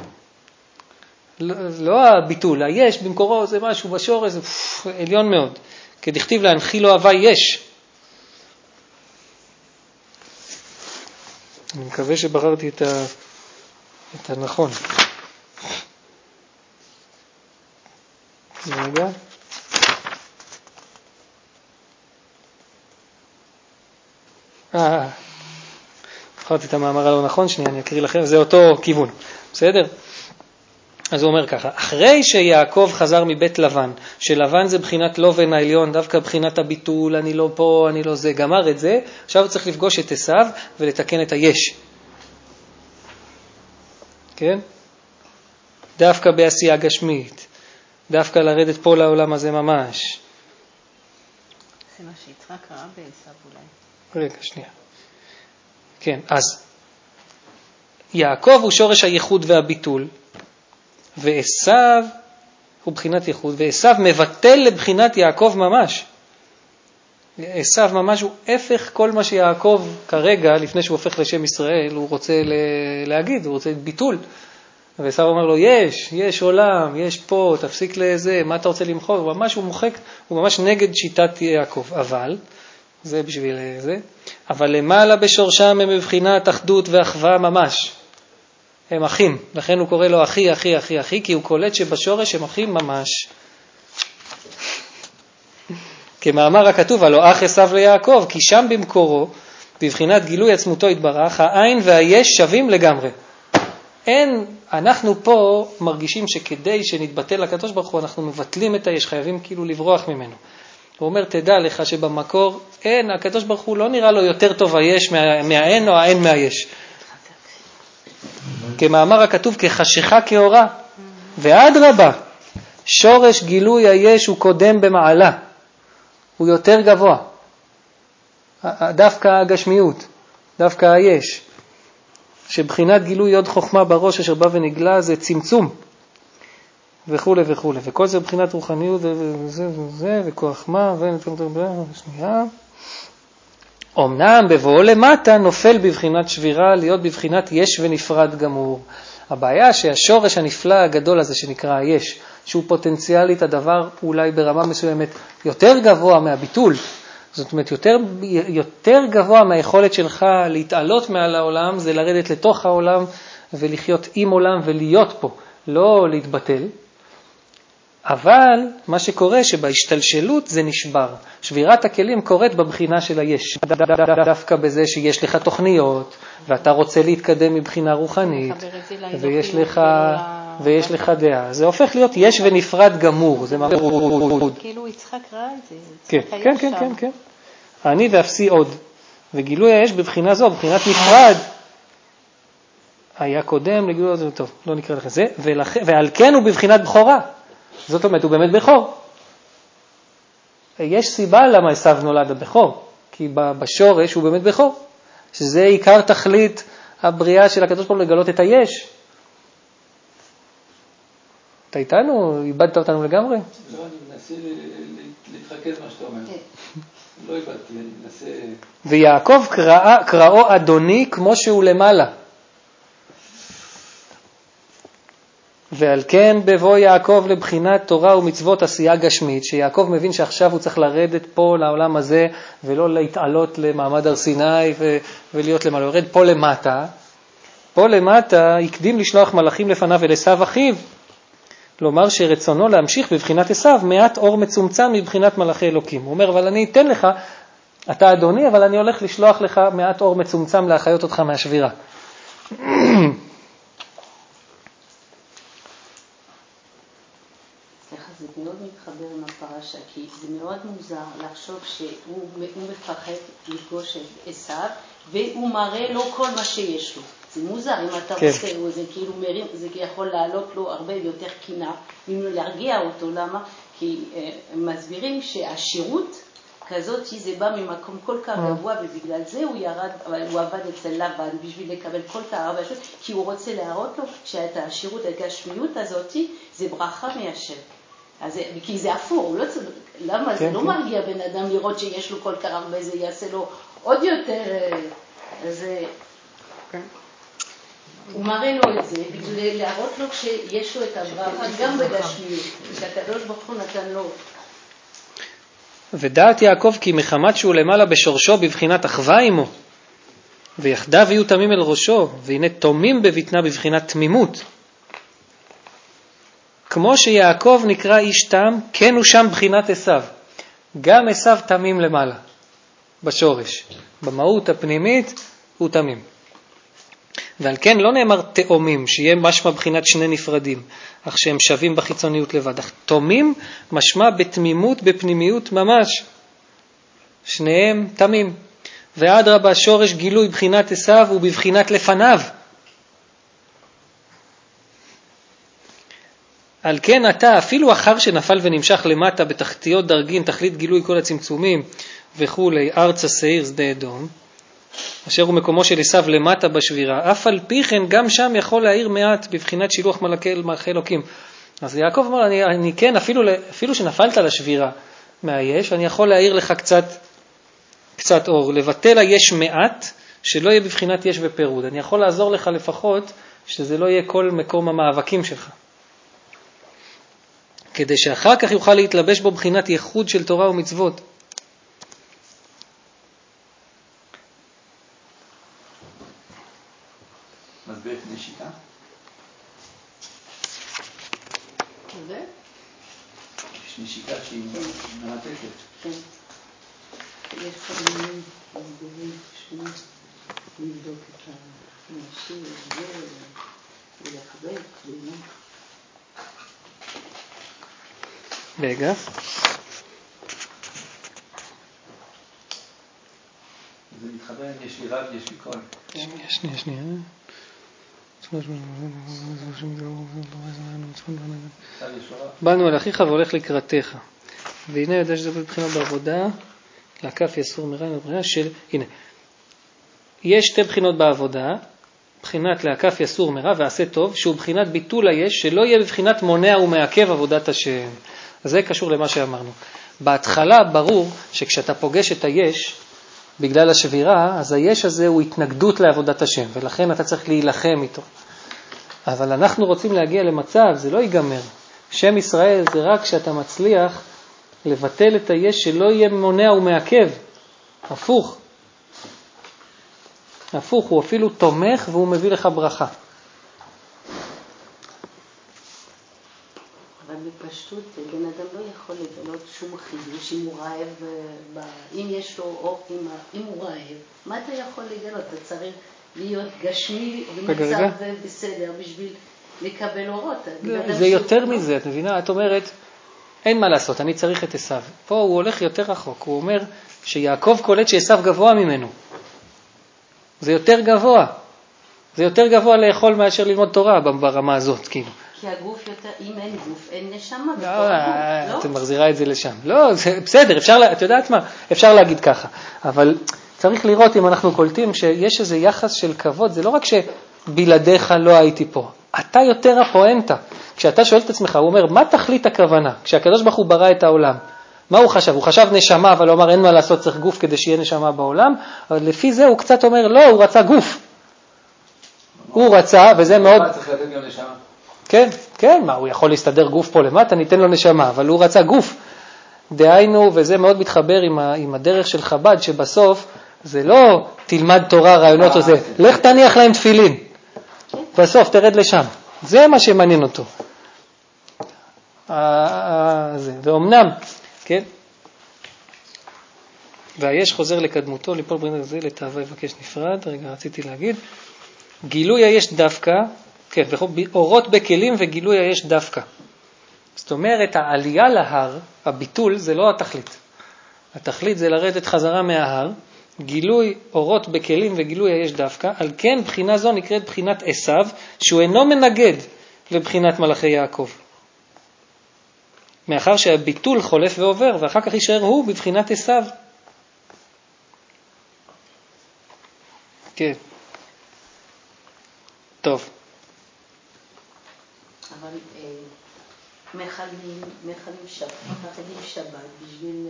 לא הביטול, היש במקורו זה משהו בשורש, זה עליון מאוד. כדכתיב להנחיל לו הווה יש. אני מקווה שבחרתי את הנכון. רגע. בחרתי את המאמר הלא נכון, שנייה, אני אקריא לכם, זה אותו כיוון, בסדר? אז הוא אומר ככה, אחרי שיעקב חזר מבית לבן, שלבן זה בחינת לובן העליון, דווקא בחינת הביטול, אני לא פה, אני לא זה, גמר את זה, עכשיו הוא צריך לפגוש את עשיו ולתקן את היש. כן? דווקא בעשייה גשמית, דווקא לרדת פה לעולם הזה ממש. זה מה שיצחק ראה בעשיו אולי. רגע, שנייה. כן, אז יעקב הוא שורש הייחוד והביטול, ועשיו הוא בחינת ייחוד, ועשיו מבטל לבחינת יעקב ממש. עשיו ממש הוא הפך כל מה שיעקב כרגע, לפני שהוא הופך לשם ישראל, הוא רוצה להגיד, הוא רוצה ביטול. ועשיו אומר לו, יש עולם, יש פה, תפסיק לזה, מה אתה רוצה למחוק? הוא מוחק, הוא ממש נגד שיטת יעקב, אבל, זה בשביל זה, אבל למעלה בשורשם הם בבחינת אחדות ואחווה ממש. הם אחים, לכן הוא קורא לו אחי, אחי, אחי, אחי, כי הוא קולט שבשורש הם אחים ממש. כמאמר הכתוב, הלא אח עשיו ליעקב, כי שם במקורו, בבחינת גילוי עצמותו התברך, העין והיש שווים לגמרי. אנחנו פה מרגישים שכדי שנתבטל לקדוש ברוך הוא, אנחנו מבטלים את היש, חייבים כאילו לברוח ממנו. הוא אומר, תדע לך שבמקור הקדוש ברוך הוא לא נראה לו יותר טוב היש מהעין או העין מהיש. כמאמר הכתוב, כחשיכה כאורה, ועד רבה, שורש גילוי היש הוא קודם במעלה, הוא יותר גבוה, דווקא הגשמיות, דווקא היש, שבחינת גילוי עוד חוכמה בראש אשר בא ונגלה זה צמצום, וכו' וכו', וכל זה בחינת רוחניות וזה, וכוח מה, שנייה. אמנם בבואו למטה נופל בבחינת שבירה, להיות בבחינת יש ונפרד גמור. הבעיה שהשורש הנפלא הגדול הזה שנקרא היש, שהוא פוטנציאלית הדבר אולי ברמה מסוימת יותר גבוה מהביטול, זאת אומרת יותר גבוה מהיכולת שלך להתעלות מעל העולם, זה לרדת לתוך העולם ולחיות עם עולם ולהיות פה, לא להתבטל. אבל מה שקורה שבהשתלשלות זה נשבר. שבירת הכלים קורית בבחינה של היש. דווקא בזה שיש לך תוכניות, ואתה רוצה להתקדם מבחינה רוחנית, ויש לך דעה. זה הופך להיות יש ונפרד גמור. זה כאילו יצחק ראה את זה. כן. אני ואפסי עוד. וגילוי היש בבחינה זו, בבחינת נפרד, היה קודם לגילוי הזה. טוב, לא נקרא לך זה. ועל כן הוא בבחינת בכורה. זאת אומרת, הוא באמת בכור. יש סיבה למה עשיו נולד הבכור, כי בשורש הוא באמת בכור, שזה עיקר תכלית הבריאה של הקדוש ברוך הוא לגלות את היש. אתה איתנו? איבדת אותנו לגמרי? לא, אני מנסה להתרכז מה שאתה אומר. לא איבדתי, אני מנסה... ויעקב קראו אדוני כמו שהוא למעלה. ועל כן בבוא יעקב לבחינת תורה ומצוות עשייה גשמית, שיעקב מבין שעכשיו הוא צריך לרדת פה לעולם הזה, ולא להתעלות למעמד הר סיני ולהיות למעלה, הוא ירד פה למטה. פה למטה הקדים לשלוח מלאכים לפניו אל עשיו אחיו, לומר שרצונו להמשיך בבחינת עשיו מעט אור מצומצם מבחינת מלאכי אלוקים. הוא אומר, אבל אני אתן לך, אתה אדוני, אבל אני הולך לשלוח לך מעט אור מצומצם להחיות אותך מהשבירה. זה מאוד מתחבר עם הפרשה, כי זה מאוד מוזר לחשוב שהוא מפחד לפגוש את עשיו, והוא מראה לו כל מה שיש לו. זה מוזר, אם אתה רוצה, זה כאילו מרים, זה יכול לעלות לו הרבה יותר קינה, אם להרגיע אותו, למה? כי הם מסבירים שהשירות כזאת, זה בא ממקום כל כך גבוה, ובגלל זה הוא ירד, הוא עבד אצל לבן, בשביל לקבל כל כך הרבה שירות, כי הוא רוצה להראות לו שאת השירות, את הגשמיות הזאת, זה ברכה מהשם. אז, כי זה אפור, לא צריך, למה? זה לא מרגיע בן אדם לראות שיש לו כל כך הרבה, זה יעשה לו עוד יותר, זה... הוא מראה לו את זה, בגלל להראות לו שיש לו את הברכה, גם בגשמיות, שהקדוש ברוך הוא נתן לו. ודעת יעקב כי מחמת שהוא למעלה בשורשו בבחינת אחווה עמו, ויחדיו יהיו תמים אל ראשו, והנה תומים בבטנה בבחינת תמימות. כמו שיעקב נקרא איש תם, כן הוא שם בחינת עשיו. גם עשיו תמים למעלה, בשורש. במהות הפנימית הוא תמים. ועל כן לא נאמר תאומים, שיהיה משמע בחינת שני נפרדים, אך שהם שווים בחיצוניות לבד. אך תומים משמע בתמימות, בפנימיות ממש. שניהם תמים. ועד רבה שורש גילוי בחינת עשיו ובבחינת לפניו. על כן אתה, אפילו אחר שנפל ונמשך למטה בתחתיות דרגין, תכלית גילוי כל הצמצומים וכו', ארץ השעיר שדה אדום, אשר הוא מקומו של עשיו למטה בשבירה, אף על פי כן גם שם יכול להעיר מעט בבחינת שילוח מלאכי אלוקים. אז יעקב אומר, אני כן, אפילו שנפלת לשבירה מהיש, אני יכול להעיר לך קצת אור, לבטל היש מעט, שלא יהיה בבחינת יש ופירוד. אני יכול לעזור לך לפחות, שזה לא יהיה כל מקום המאבקים שלך. כדי שאחר כך יוכל להתלבש בו בחינת ייחוד של תורה ומצוות. מסביר את נשיקה? זה? יש נשיקה שהיא מרתקת. כן. יש כל מיני מסבירים שונים לבדוק את האנשים ולחבק, ולמות. רגע. זה מתחבר, יש לי רב, יש לי קול. שנייה. באנו אל אחיך והולך לקראתך. והנה יודע שזה בבחינות בעבודה, להקף יסור מרעים ובחינה של, הנה. יש שתי בחינות בעבודה, בחינת להקף יסור מרע ועשה טוב, שהוא בחינת ביטול היש, שלא יהיה בבחינת מונע ומעכב עבודת השם. אז זה קשור למה שאמרנו. בהתחלה ברור שכשאתה פוגש את היש, בגלל השבירה, אז היש הזה הוא התנגדות לעבודת השם, ולכן אתה צריך להילחם איתו. אבל אנחנו רוצים להגיע למצב, זה לא ייגמר. שם ישראל זה רק כשאתה מצליח לבטל את היש שלא יהיה מונע ומעכב. הפוך. הפוך, הוא אפילו תומך והוא מביא לך ברכה. אבל בפשטות, בן אדם לא יכול לגלות שום חידוש אם הוא רעב, אם יש לו אור, אם הוא רעב, מה אתה יכול לגלות? אתה צריך להיות גשמי במצב בסדר בשביל לקבל אורות. זה יותר מזה, את מבינה? את אומרת, אין מה לעשות, אני צריך את עשיו. פה הוא הולך יותר רחוק, הוא אומר שיעקב קולט שעשיו גבוה ממנו. זה יותר גבוה. זה יותר גבוה לאכול מאשר ללמוד תורה ברמה הזאת, כאילו. כי הגוף יותר, אם אין גוף, אין נשמה בתור הגוף, לא? אתה מחזירה את זה לשם. לא, בסדר, את יודעת מה? אפשר להגיד ככה. אבל צריך לראות אם אנחנו קולטים שיש איזה יחס של כבוד, זה לא רק שבלעדיך לא הייתי פה, אתה יותר הפואנטה. כשאתה שואל את עצמך, הוא אומר, מה תכלית הכוונה? כשהקדוש ברוך הוא ברא את העולם, מה הוא חשב? הוא חשב נשמה, אבל הוא אמר, אין מה לעשות, צריך גוף כדי שיהיה נשמה בעולם, אבל לפי זה הוא קצת אומר, לא, הוא רצה גוף. הוא רצה, וזה מאוד... צריך לתת גם נשמה. כן, כן, מה, הוא יכול להסתדר גוף פה למטה, ניתן לו נשמה, אבל הוא רצה גוף. דהיינו, וזה מאוד מתחבר עם הדרך של חב"ד, שבסוף זה לא תלמד תורה, רעיונות או זה, לך תניח להם תפילין. בסוף תרד לשם. זה מה שמעניין אותו. ואומנם, כן? והיש חוזר לקדמותו, ליפול ברינר זה, לתאווה יבקש נפרד. רגע, רציתי להגיד. גילוי היש דווקא, כן, אורות בכלים וגילוי היש דווקא. זאת אומרת, העלייה להר, הביטול, זה לא התכלית. התכלית זה לרדת חזרה מההר, גילוי אורות בכלים וגילוי היש דווקא, על כן בחינה זו נקראת בחינת עשיו, שהוא אינו מנגד לבחינת מלאכי יעקב. מאחר שהביטול חולף ועובר, ואחר כך יישאר הוא בבחינת עשיו. כן. טוב. אבל מכלים שבת בשביל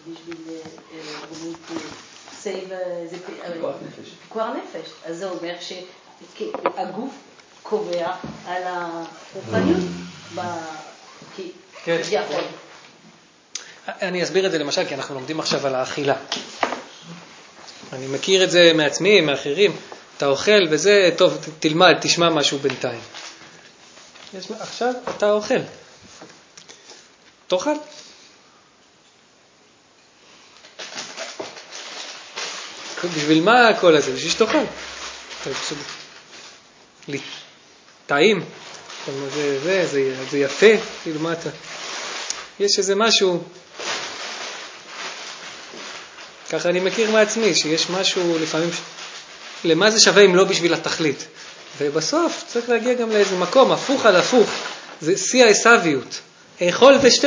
פיקוח נפש. אז זה אומר שהגוף קובע על הרוחניות כביכול. אני אסביר את זה למשל, כי אנחנו לומדים עכשיו על האכילה. אני מכיר את זה מעצמי, מאחרים. אתה אוכל וזה, טוב, תלמד, תשמע משהו בינתיים. עכשיו אתה אוכל. תאכל. בשביל מה הכל הזה? בשביל שתאכל. טעים. זה יפה. כאילו מה אתה? יש איזה משהו. ככה אני מכיר מעצמי, שיש משהו לפעמים, למה זה שווה אם לא בשביל התכלית. ובסוף צריך להגיע גם לאיזה מקום, הפוך על הפוך. זה שיא העשוויות. אכול ושתה.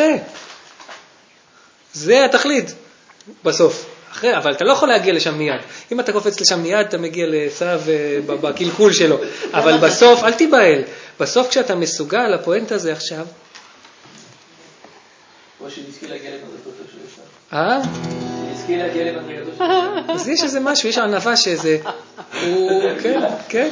זה התכלית. בסוף. אבל אתה לא יכול להגיע לשם מיד. אם אתה קופץ לשם מיד, אתה מגיע לעשו בקלקול שלו. אבל בסוף, אל תיבהל. בסוף כשאתה מסוגל, הפואנט הזה עכשיו, או שנזכי להגיע למדרגתו של עשו. שנזכי להגיע למדרגתו של עשו. אז יש איזה משהו, יש ענווה שזה, כן.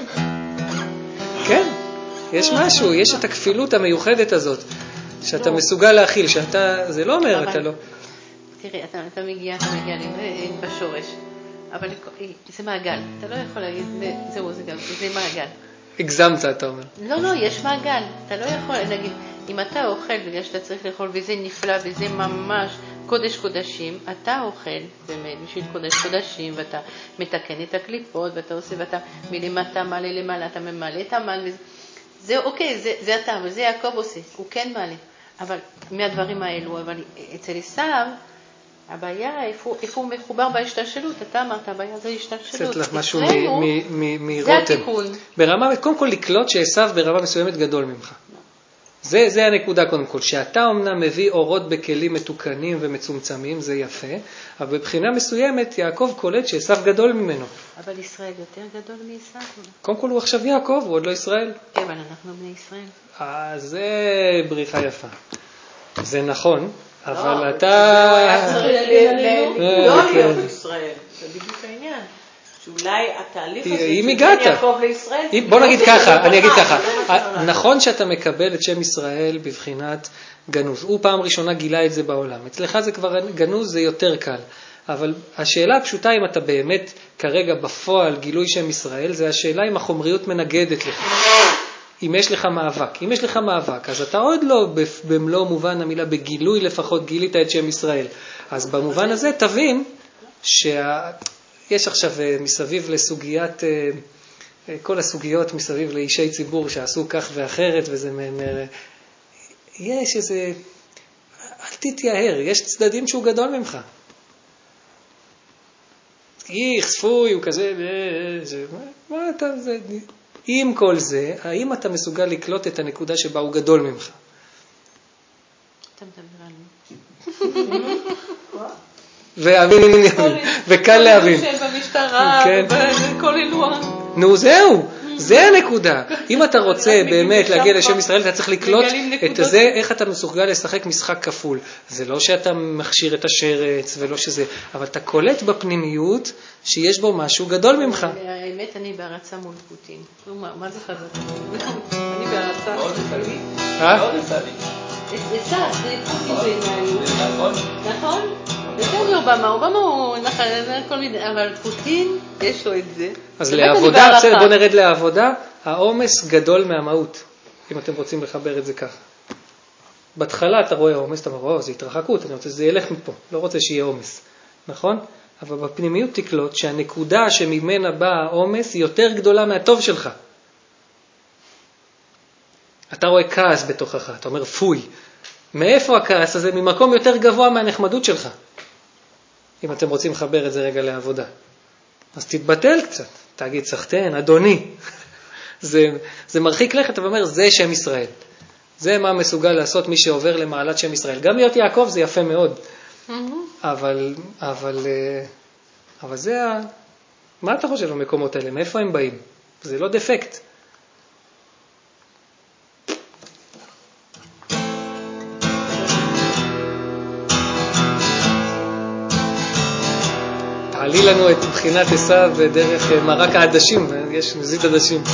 יש משהו, יש את הכפילות המיוחדת הזאת, שאתה מסוגל להכיל, שאתה, זה לא אומר, אתה לא. תראי, אתה מגיע בשורש, אבל זה מעגל, אתה לא יכול להגיד, זהו, זה מעגל. הגזמת, אתה אומר. לא, יש מעגל, אתה לא יכול להגיד, אם אתה אוכל בגלל שאתה צריך לאכול, וזה נפלא, וזה ממש קודש קודשים, אתה אוכל באמת בשביל קודש קודשים, ואתה מתקן את הקליפות, ואתה עושה, ואתה מלמטה מעלה למעלה, אתה ממלא את המן, זה אוקיי, זה אתה, וזה יעקב עושה, הוא כן מעלה. אבל מהדברים האלו, אבל אצל עשיו, הבעיה, איפה הוא מחובר בהשתלשלות? אתה אמרת, הבעיה זה השתלשלות. קצת לך משהו מרותם. זה התיקון. ברמה, קודם כל לקלוט שעשיו ברמה מסוימת גדול ממך. זה הנקודה קודם כל, שאתה אומנם מביא אורות בכלים מתוקנים ומצומצמים, זה יפה, אבל בבחינה מסוימת יעקב קולט שעשיו גדול ממנו. אבל ישראל יותר גדול מעשיו? קודם כל הוא עכשיו יעקב, הוא עוד לא ישראל. כן, אבל אנחנו בני ישראל. זה בריחה יפה. זה נכון, אבל אתה... לא להיות ישראל, זה בדיוק העניין. שאולי התהליך הזה בין יעקב לישראל... בוא נגיד ככה, אני אגיד ככה. נכון שאתה מקבל את שם ישראל בבחינת גנוז. הוא פעם ראשונה גילה את זה בעולם. אצלך זה כבר גנוז, זה יותר קל. אבל השאלה הפשוטה אם אתה באמת כרגע בפועל גילוי שם ישראל, זה השאלה אם החומריות מנגדת לך. אם יש לך מאבק. אם יש לך מאבק, אז אתה עוד לא במלוא מובן המילה, בגילוי לפחות גילית את שם ישראל. אז במובן הזה תבין יש עכשיו מסביב לסוגיית, כל הסוגיות מסביב לאישי ציבור שעשו כך ואחרת, וזה יש איזה, אל תתייהר, יש צדדים שהוא גדול ממך. ספוי, הוא כזה, מה אתה, עם כל זה, האם אתה מסוגל לקלוט את הנקודה שבה הוא גדול ממך? אתה מדבר על וקל להבין. במשטרה, בכל אלוהן. נו, זהו. זה הנקודה. אם אתה רוצה באמת להגיע לשם ישראל, אתה צריך לקלוט את זה, איך אתה מסוגל לשחק משחק כפול. זה לא שאתה מכשיר את השרץ ולא שזה, אבל אתה קולט בפנימיות שיש בו משהו גדול ממך. האמת, אני בהרצה מול פוטין. מה זה חזק? אני בהרצה. מאוד לסבי. מאוד לסבי. זה פוטין בעיניי. נכון? יותר מאובמה, אובמה הוא כל מיני, אבל פוטין יש לו את זה. אז לעבודה, בוא נרד לעבודה, העומס גדול מהמהות, אם אתם רוצים לחבר את זה ככה. בהתחלה אתה רואה העומס, אתה אומר, זה התרחקות, אני רוצה שזה ילך מפה, לא רוצה שיהיה עומס, נכון? אבל בפנימיות תקלוט שהנקודה שממנה בא העומס היא יותר גדולה מהטוב שלך. אתה רואה כעס בתוכך, אתה אומר פוי. מאיפה הכעס הזה? ממקום יותר גבוה מהנחמדות שלך. אם אתם רוצים לחבר את זה רגע לעבודה. אז תתבטל קצת, תגיד סחתן, אדוני. זה מרחיק לכת, אתה אומר, זה שם ישראל. זה מה מסוגל לעשות מי שעובר למעלת שם ישראל. גם להיות יעקב זה יפה מאוד. אבל זה מה אתה חושב במקומות האלה? מאיפה הם באים? זה לא דפקט. תעלי לנו את בחינת עשיו דרך מרק העדשים, יש נזיד עדשים.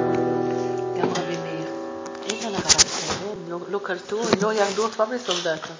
לא קלטו, לא ירדו אף פעם לסוף דעתו.